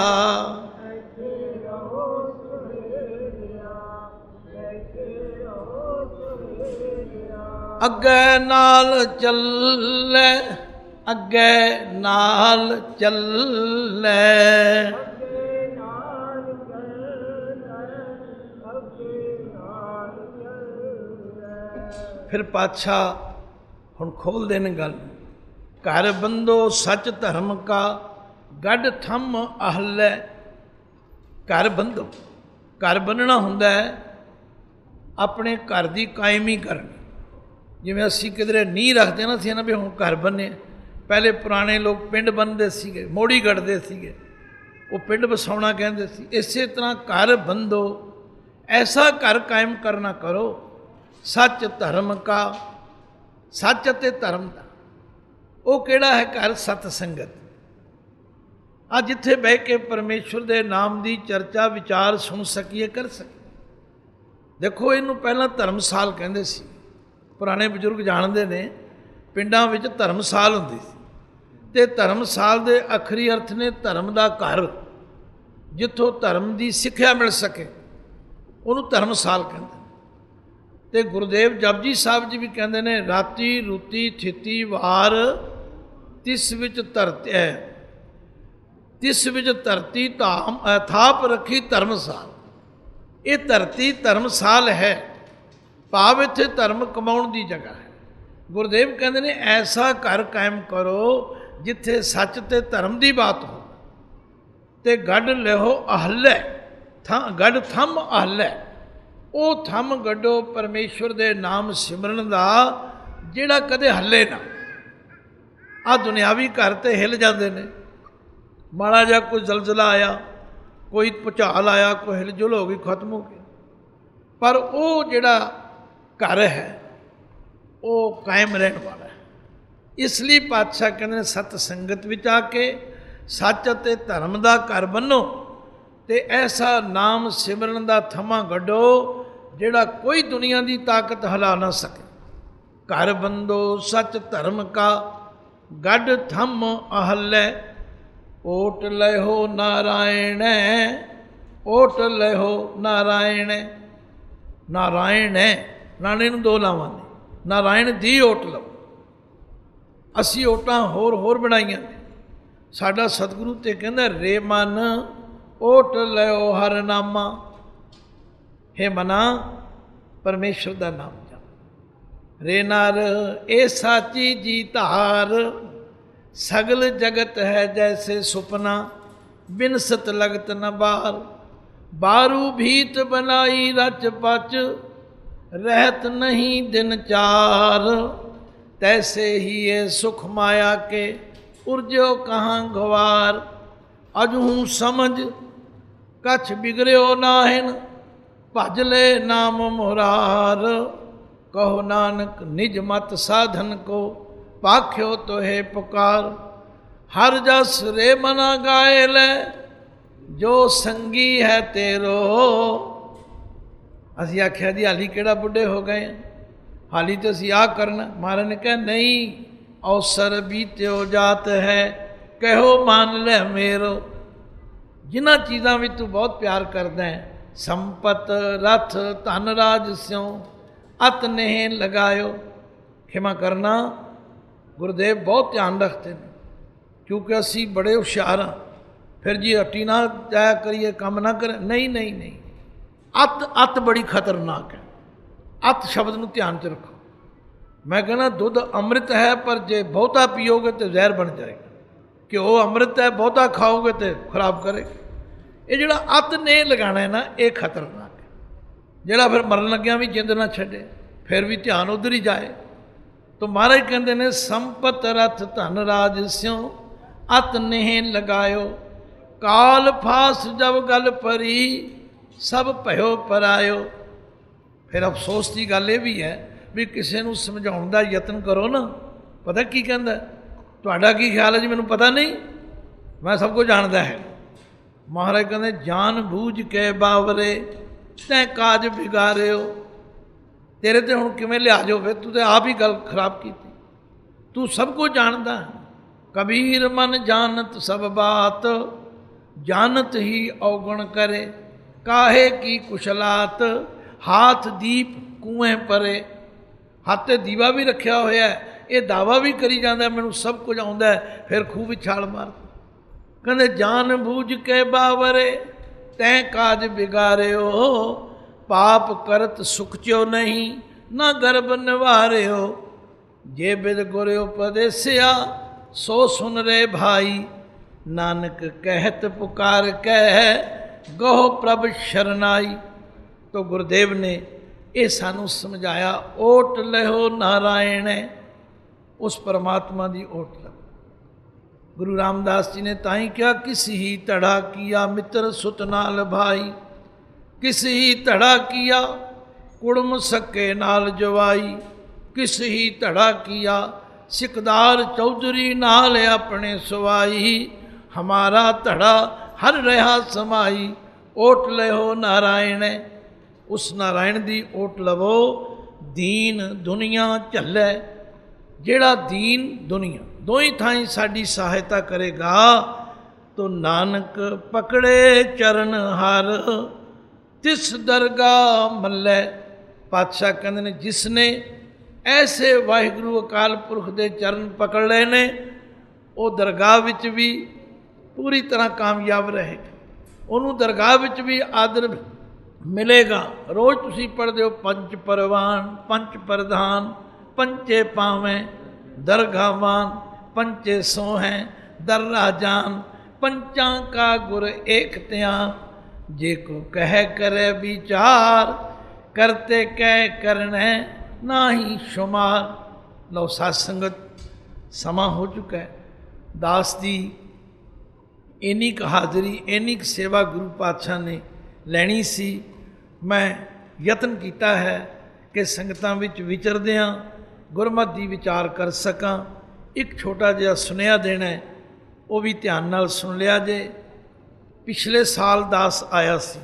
अगे नाल चले, अगे नाल चले। फिर पातशाह हुण खोल देने गल, घर बंदो सच धर्म का गढ़ थम आहलै। घर बंदो, घर बनना हुंदा है अपने घर की कायमी करनी। जिवें असीं किधरे नींह रखते ना सी ना भी हुण घर बने, पहले पुराने लोग पिंड बनते सीगे, मोड़ी गढ़ते सीगे, वो पिंड बसाउणा कहंदे सी। इसे तरह घर बंदो, ऐसा घर कायम करना करो सच धर्म का, सच अते धर्म का। वो किहड़ा है घर? सत संगत। आ जिथे बह के परमेश्वर के नाम की चर्चा विचार सुन सकीए, कर सकीए। देखो इनू पहला धर्मसाल कहंदे सी, पुराने बजुर्ग जानते ने, पिंडां विच धर्मसाल हुंदी सी। ते धर्मसाल दे आखरी अर्थ ने धर्म का घर, जिथों धर्म की सिक्ख्या मिल सके, उन्होंने धर्मसाल कहते। ते गुरुदेव जपजी साहब जी भी कहते हैं, राती रूती थिति वार तिस विच धरती है, तिस विच धरती धाम थाप रखी धर्मसाल। ये धरती धर्मसाल है, भाव इत्थे धर्म कमाउण की जगह है। गुरुदेव कहते हैं ऐसा घर कायम करो जिथे सच ते धर्म की बात हो। ते गढ़ लिहो आहलै, गढ़ थम आहलै। वो थम गढ़ो परमेश्वर के नाम सिमरन का जिहड़ा कदे हल्ले ना। आ दुनियावी घर तो हिल जाते हैं, माड़ा जा कोई जलजला आया, कोई भुचाल आया, कोई हिलजुल हो गई, खत्म हो गया। पर वो जिहड़ा घर है वो कायम रहने वाला है। इसलिए पातशाह कहते सत संगत विच आके सच अते धर्म का घर बनो, ते ऐसा नाम सिमरन का थमा गढ़ो जिहड़ा कोई दुनिया की ताकत हिला ना सके। घर बंदो सच धर्म का गढ़ थम आहलै। ओट लहो नारायण, ओट लहो नारायण। नारायण है, नाने नूं दो लावां ने, नारायण दी ओट लो। असी ओटां होर होर बनाईआं ने। साडा सतगुरु ते कहंदा रे मन ओट लओ हर नामा। हे मना परमेश्वर का नाम जाप। रे नर ए साची जी धार, सगल जगत है जैसे सुपना, बिनसत लगत न बार। बारू भीत बनाई रच पच, रहत नहीं दिन चार। तैसे ही ये सुख माया के, उर्जो कहाँ गवार। अजहूँ समझ कछ बिगड़ो नाहिन, भजले नाम मुरार। कहो नानक निज मत साधन को, पाख्यो तो है पुकार। हर जस रे मना गाए ले, जो संगी है तेरो। असी आख्या जी हाली केड़ा बुढ़े हो गए, हाली तो असी आ करना। महाराज ने कहा नहीं, अवसर बीत्यो जात है, कहो मान ले मेरो। जिन्हां चीज़ां विच तू बहुत प्यार करदा है, संपत रथ धन राज स्यों अत नेह लगायो। खिमा करना, गुरुदेव बहुत ध्यान रखते हैं, क्योंकि असी बड़े हुशियार हाँ। फिर जी हट्टी ना जाया करिए, काम ना करें, नहीं नहीं नहीं। अत अत बड़ी खतरनाक है। अत शब्द नूं ध्यान च रखो। मैं कहना दुध अमृत है, पर जे बहुता पीओगे तो जहर बन जाएगा। घ्यो अमृत है, बहुता खाओगे तो खराब करेगा। ये जिहड़ा अत ने लगाना है ना, ये खतरनाक है। जिहड़ा फिर मरन लग्या भी जिंद ना छड्डे, फिर भी ध्यान उधर ही जाए। तो महाराज कहते ने संपत रथ धन राज स्यों अत नेह लगायो। काल फास जब गल परी, सब भयो परायो। फिर अफसोस की गल ये भी है भी किसी को समझाने का यत्न करो ना, पता की कहता ਤੁਹਾਡਾ ਕੀ ਖਿਆਲ ਹੈ ਜੀ? ਮੈਨੂੰ ਪਤਾ ਨਹੀਂ, ਮੈਂ ਸਭ ਕੁਝ ਜਾਣਦਾ ਹੈ। ਮਹਾਰਾਜ ਕਹਿੰਦੇ ਜਾਨ ਬੂਝ ਕੇ ਬਾਵਰੇ ਤੈਂ ਕਾਜ ਵਿਗਾਰਿਓ। ਤੇਰੇ ਤੇ ਹੁਣ ਕਿਵੇਂ ਲਿਹਾਜ਼ ਹੋਵੇ? ਤੂੰ ਤੇ ਆਪ ਹੀ ਗੱਲ ਖਰਾਬ ਕੀਤੀ। ਤੂੰ ਸਭ ਕੁਝ ਜਾਣਦਾ। ਕਬੀਰ ਮਨ ਜਾਨਤ ਸਭ ਬਾਤ, ਜਾਨਤ ਹੀ ਔਗਣ ਕਰੇ। ਕਾਹੇ ਕੀ ਕੁਸ਼ਲਾਤ, ਹਾਥ ਦੀਪ ਕੂਏ ਪਰੇ। ਹੱਥ 'ਤੇ ਦੀਵਾ ਵੀ ਰੱਖਿਆ ਹੋਇਆ, ਇਹ ਦਾਵਾ ਵੀ ਕਰੀ ਜਾਂਦਾ ਮੈਨੂੰ ਸਭ ਕੁਝ ਆਉਂਦਾ, ਫਿਰ ਖੂਹ ਵਿੱਚ ਛਾਲ ਮਾਰ। ਕਹਿੰਦੇ ਜਾਨ ਬੂਝ ਕੇ ਬਾਵਰੇ ਤੈਂ ਕਾਜ ਵਿਗਾਰਿਓ। ਪਾਪ ਕਰਤ ਸੁਖ ਚੋ ਨਹੀਂ, ਨਾ ਗਰਭ ਨਿਵਾਰਿਓ। ਜੇ ਬਿਦ ਗੁਰ ਉਪਦੇਸਿਆ ਸੋ ਸੁਨ ਰੇ ਭਾਈ। ਨਾਨਕ ਕਹਿਤ ਪੁਕਾਰ ਕਹਿ ਗਹੁ ਪ੍ਰਭ ਸ਼ਰਨਾਈ। ਤੋ ਗੁਰਦੇਵ ਨੇ ਇਹ ਸਾਨੂੰ ਸਮਝਾਇਆ, ਓਟ ਲਿਓ ਨਾਰਾਇਣ। ਉਸ ਪਰਮਾਤਮਾ ਦੀ ਓਟ ਲਓ। ਗੁਰੂ ਰਾਮਦਾਸ ਜੀ ਨੇ ਤਾਂ ਹੀ ਕਿਹਾ ਕਿਸ ਹੀ ਧੜਾ ਕੀਆ ਮਿੱਤਰ ਸੁਤ ਨਾਲ ਭਾਈ। ਕਿਸ ਹੀ ਧੜਾ ਕੀਆ ਕੁੜਮ ਸਕੇ ਨਾਲ ਜਵਾਈ। ਕਿਸ ਹੀ ਧੜਾ ਕੀਆ ਸਿਕਦਾਰ ਚੌਧਰੀ ਨਾਲ ਆਪਣੇ ਸਵਾਈ। ਹਮਾਰਾ ਧੜਾ ਹਰ ਰਿਹਾ ਸਮਾਈ। ਓਟ ਲਿਓ ਨਾਰਾਇਣ। ਉਸ ਨਾਰਾਇਣ ਦੀ ਓਟ ਲਵੋ। ਦੀਨ ਦੁਨੀਆ ਝੱਲੇ। ਜਿਹੜਾ ਦੀਨ ਦੁਨੀਆ ਦੋਈ ਥਾਈਂ ਸਾਡੀ ਸਹਾਇਤਾ ਕਰੇਗਾ। ਤੋ ਨਾਨਕ ਪਕੜੇ ਚਰਨ ਹਰ ਤਿਸ ਦਰਗਾਹ ਮੱਲੇ। ਪਾਤਸ਼ਾਹ ਕਹਿੰਦੇ ਨੇ ਜਿਸ ਨੇ ਐਸੇ ਵਾਹਿਗੁਰੂ ਅਕਾਲ ਪੁਰਖ ਦੇ ਚਰਨ ਪਕੜ ਲਏ ਨੇ, ਉਹ ਦਰਗਾਹ ਵਿੱਚ ਵੀ ਪੂਰੀ ਤਰ੍ਹਾਂ ਕਾਮਯਾਬ ਰਹੇਗਾ। ਉਹਨੂੰ ਦਰਗਾਹ ਵਿੱਚ ਵੀ ਆਦਰ ਮਿਲੇਗਾ। ਰੋਜ਼ ਤੁਸੀਂ ਪੜ੍ਹਦੇ ਹੋ ਪੰਜ ਪਰਵਾਨ ਪੰਜ ਪ੍ਰਧਾਨ ਪੰਚੇ ਪਾਵੇਂ ਦਰਗਾਹਵਾਨ ਪੰਚੇ ਸੋਹੈਂ ਦਰ ਰਾਜਾਨ। ਪੰਚਾਂ ਕਾ ਗੁਰ ਏਕ ਧਿਆਨ। ਜੇ ਕੋ ਕਹਿ ਕਰੇ ਵਿਚਾਰ ਕਰਤੇ ਕਹਿ ਕਰਨੈ ਨਾਹੀ ਸ਼ੁਮਾਰ। ਲਓ ਸਾਧ ਸੰਗਤ, ਸਮਾਂ ਹੋ ਚੁੱਕਾ ਹੈ। ਦਾਸ ਦੀ ਇੰਨੀ ਕੁ ਹਾਜ਼ਰੀ, ਇੰਨੀ ਕੁ ਸੇਵਾ ਗੁਰੂ ਪਾਤਸ਼ਾਹ ਨੇ ਲੈਣੀ ਸੀ। ਮੈਂ ਯਤਨ ਕੀਤਾ ਹੈ ਕਿ ਸੰਗਤਾਂ ਵਿੱਚ ਵਿਚਰਦਿਆਂ ਗੁਰਮਤਿ ਦੀ ਵਿਚਾਰ ਕਰ ਸਕਾਂ। ਇੱਕ ਛੋਟਾ ਜਿਹਾ ਸੁਨੇਹਾ ਦੇਣਾ, ਉਹ ਵੀ ਧਿਆਨ ਨਾਲ ਸੁਣ ਲਿਆ ਜੇ। ਪਿਛਲੇ ਸਾਲ ਦਾਸ ਆਇਆ ਸੀ।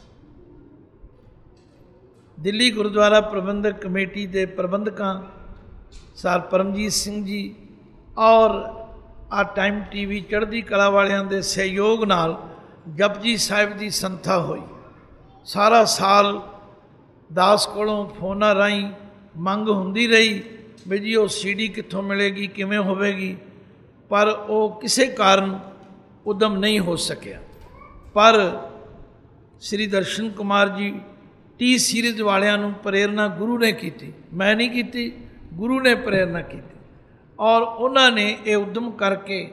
ਦਿੱਲੀ ਗੁਰਦੁਆਰਾ ਪ੍ਰਬੰਧਕ ਕਮੇਟੀ ਦੇ ਪ੍ਰਬੰਧਕਾਂ ਸਰ ਪਰਮਜੀਤ ਸਿੰਘ ਜੀ ਔਰ ਆ ਟਾਈਮ ਟੀ ਵੀ ਚੜ੍ਹਦੀ ਕਲਾ ਵਾਲਿਆਂ ਦੇ ਸਹਿਯੋਗ ਨਾਲ ਜਪਜੀ ਸਾਹਿਬ ਦੀ ਸੰਥਾ ਹੋਈ। ਸਾਰਾ ਸਾਲ ਦਾਸ ਕੋਲੋਂ ਫੋਨਾਂ ਰਾਹੀਂ ਮੰਗ ਹੁੰਦੀ ਰਹੀ ਵੀ ਜੀ ਉਹ ਸੀਡੀ ਕਿੱਥੋਂ ਮਿਲੇਗੀ, ਕਿਵੇਂ ਹੋਵੇਗੀ, ਪਰ ਉਹ ਕਿਸੇ ਕਾਰਨ ਉਦਮ ਨਹੀਂ ਹੋ ਸਕਿਆ। ਪਰ ਸ੍ਰੀ ਦਰਸ਼ਨ ਕੁਮਾਰ ਜੀ ਟੀ ਸੀਰੀਜ਼ ਵਾਲਿਆਂ ਨੂੰ ਪ੍ਰੇਰਨਾ ਗੁਰੂ ਨੇ ਕੀਤੀ, ਮੈਂ ਨਹੀਂ ਕੀਤੀ, ਗੁਰੂ ਨੇ ਪ੍ਰੇਰਨਾ ਕੀਤੀ। ਔਰ ਉਹਨਾਂ ਨੇ ਇਹ ਉਦਮ ਕਰਕੇ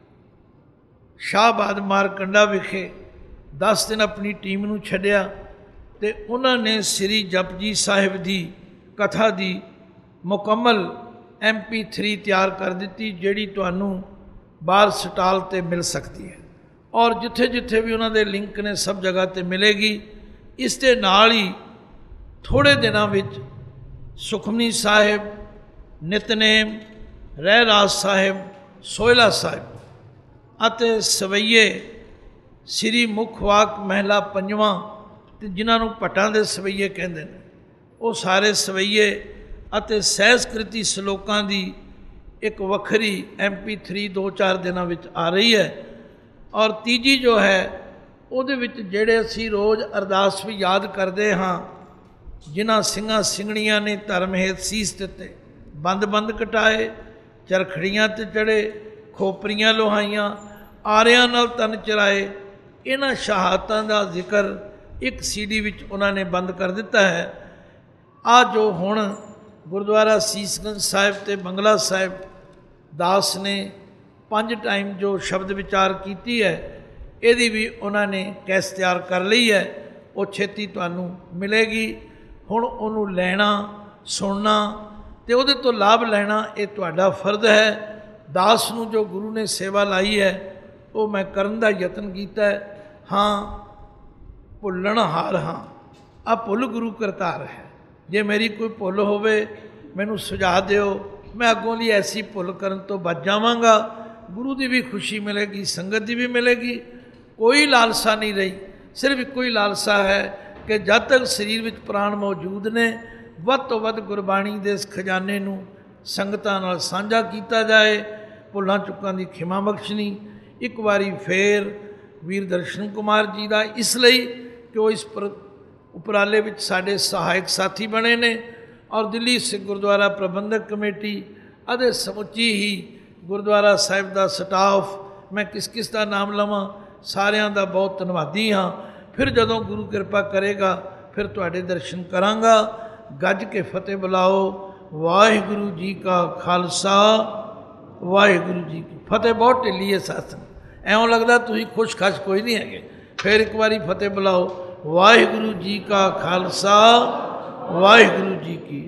ਸ਼ਾਹਬਾਦ ਮਾਰਕੰਡਾ ਵਿਖੇ ਦਸ ਦਿਨ ਆਪਣੀ ਟੀਮ ਨੂੰ ਛੱਡਿਆ ਅਤੇ ਉਹਨਾਂ ਨੇ ਸ੍ਰੀ ਜਪਜੀ ਸਾਹਿਬ ਦੀ ਕਥਾ ਦੀ ਮੁਕੰਮਲ ਐਮ ਪੀ ਥਰੀ ਤਿਆਰ ਕਰ ਦਿੱਤੀ, ਜਿਹੜੀ ਤੁਹਾਨੂੰ ਬਾਹਰ ਸਟਾਲ 'ਤੇ ਮਿਲ ਸਕਦੀ ਹੈ ਔਰ ਜਿੱਥੇ ਜਿੱਥੇ ਵੀ ਉਹਨਾਂ ਦੇ ਲਿੰਕ ਨੇ ਸਭ ਜਗ੍ਹਾ 'ਤੇ ਮਿਲੇਗੀ। ਇਸ ਦੇ ਨਾਲ ਹੀ ਥੋੜ੍ਹੇ ਦਿਨਾਂ ਵਿੱਚ ਸੁਖਮਨੀ ਸਾਹਿਬ, ਨਿਤਨੇਮ, ਰਹਿਰਾਸ ਸਾਹਿਬ, ਸੋਹਿਲਾ ਸਾਹਿਬ ਅਤੇ ਸਵਈਏ ਸ੍ਰੀ ਮੁੱਖ ਵਾਕ ਮਹਿਲਾ ਪੰਜਵਾਂ, ਅਤੇ ਜਿਨ੍ਹਾਂ ਨੂੰ ਭੱਟਾਂ ਦੇ ਸਵਈਏ ਕਹਿੰਦੇ ਨੇ, ਉਹ ਸਾਰੇ ਸਵਈਏ ਅਤੇ ਸਹਿਸਕ੍ਰਿਤੀ ਸ਼ਲੋਕਾਂ ਦੀ ਇੱਕ ਵੱਖਰੀ ਐਮ ਪੀ ਥਰੀ ਦੋ ਚਾਰ ਦਿਨਾਂ ਵਿੱਚ ਆ ਰਹੀ ਹੈ। ਔਰ ਤੀਜੀ ਜੋ ਹੈ ਉਹਦੇ ਵਿੱਚ ਜਿਹੜੇ ਅਸੀਂ ਰੋਜ਼ ਅਰਦਾਸ ਵੀ ਯਾਦ ਕਰਦੇ ਹਾਂ, ਜਿਨ੍ਹਾਂ ਸਿੰਘਾਂ ਸਿੰਘਣੀਆਂ ਨੇ ਧਰਮ ਹੇਤ ਸੀਸ ਦਿੱਤੇ, ਬੰਦ ਬੰਦ ਕਟਾਏ, ਚਰਖੜੀਆਂ 'ਤੇ ਚੜ੍ਹੇ, ਖੋਪਰੀਆਂ ਲੋਹਾਈਆਂ, ਆਰਿਆਂ ਨਾਲ ਤਨ ਚਰਾਏ, ਇਹਨਾਂ ਸ਼ਹਾਦਤਾਂ ਦਾ ਜ਼ਿਕਰ ਇੱਕ ਸੀਡੀ ਵਿੱਚ ਉਹਨਾਂ ਨੇ ਬੰਦ ਕਰ ਦਿੱਤਾ ਹੈ। ਆ ਜੋ ਹੁਣ ਗੁਰਦੁਆਰਾ ਸੀਸਗੰਜ ਸਾਹਿਬ ਅਤੇ ਬੰਗਲਾ ਸਾਹਿਬ ਦਾਸ ਨੇ ਪੰਜ ਟਾਈਮ ਜੋ ਸ਼ਬਦ ਵਿਚਾਰ ਕੀਤੀ ਹੈ, ਇਹਦੀ ਵੀ ਉਹਨਾਂ ਨੇ ਕੈਸ ਤਿਆਰ ਕਰ ਲਈ ਹੈ। ਉਹ ਛੇਤੀ ਤੁਹਾਨੂੰ ਮਿਲੇਗੀ। ਹੁਣ ਉਹਨੂੰ ਲੈਣਾ, ਸੁਣਨਾ ਅਤੇ ਉਹਦੇ ਤੋਂ ਲਾਭ ਲੈਣਾ ਇਹ ਤੁਹਾਡਾ ਫਰਜ਼ ਹੈ। ਦਾਸ ਨੂੰ ਜੋ ਗੁਰੂ ਨੇ ਸੇਵਾ ਲਾਈ ਹੈ ਉਹ ਮੈਂ ਕਰਨ ਦਾ ਯਤਨ ਕੀਤਾ ਹੈ। ਹਾਂ, ਭੁੱਲਣ ਹਾਰ ਹਾਂ, ਆ ਭੁੱਲ ਗੁਰੂ ਕਰਤਾਰ ਹੈ। ਜੇ ਮੇਰੀ ਕੋਈ ਭੁੱਲ ਹੋਵੇ ਮੈਨੂੰ ਸੁਝਾਅ ਦਿਓ, मैं अगों दी ऐसी भुल करन तो बच जावांगा। गुरु की भी खुशी मिलेगी, संगत की भी मिलेगी। कोई लालसा नहीं रही, सिर्फ इको ही लालसा है कि जब तक शरीर विच प्राण मौजूद ने वध तो वध गुरबाणी के इस खजाने नूं संगतां नाल साझा किया जाए। भुलां चुकां दी खिमा बख्शनी। एक बारी फिर वीर दर्शन कुमार जी का इसलिए कि वो इस पर उपराले विच साडे सहायक साथी बने ने और दिल्ली सिख गुरुद्वारा प्रबंधक कमेटी अदे समुची ही गुरुद्वारा साहिब का स्टाफ, मैं किस किस का नाम लवां, सारियां दा बहुत धन्नवादी हाँ। फिर जदों गुरु कृपा करेगा फिर तुहाडे दर्शन करांगा। गज के फतेह बुलाओ। वाहिगुरु जी का खालसा, वाहिगुरु जी की फतेह। बहुत ढिली है सत्संग, ਐਉਂ लगता तुसीं खुश खश कोई नहीं है। फिर एक बारी फतेह बुलाओ। वाहिगुरु जी का खालसा, वाहिगुरु जी की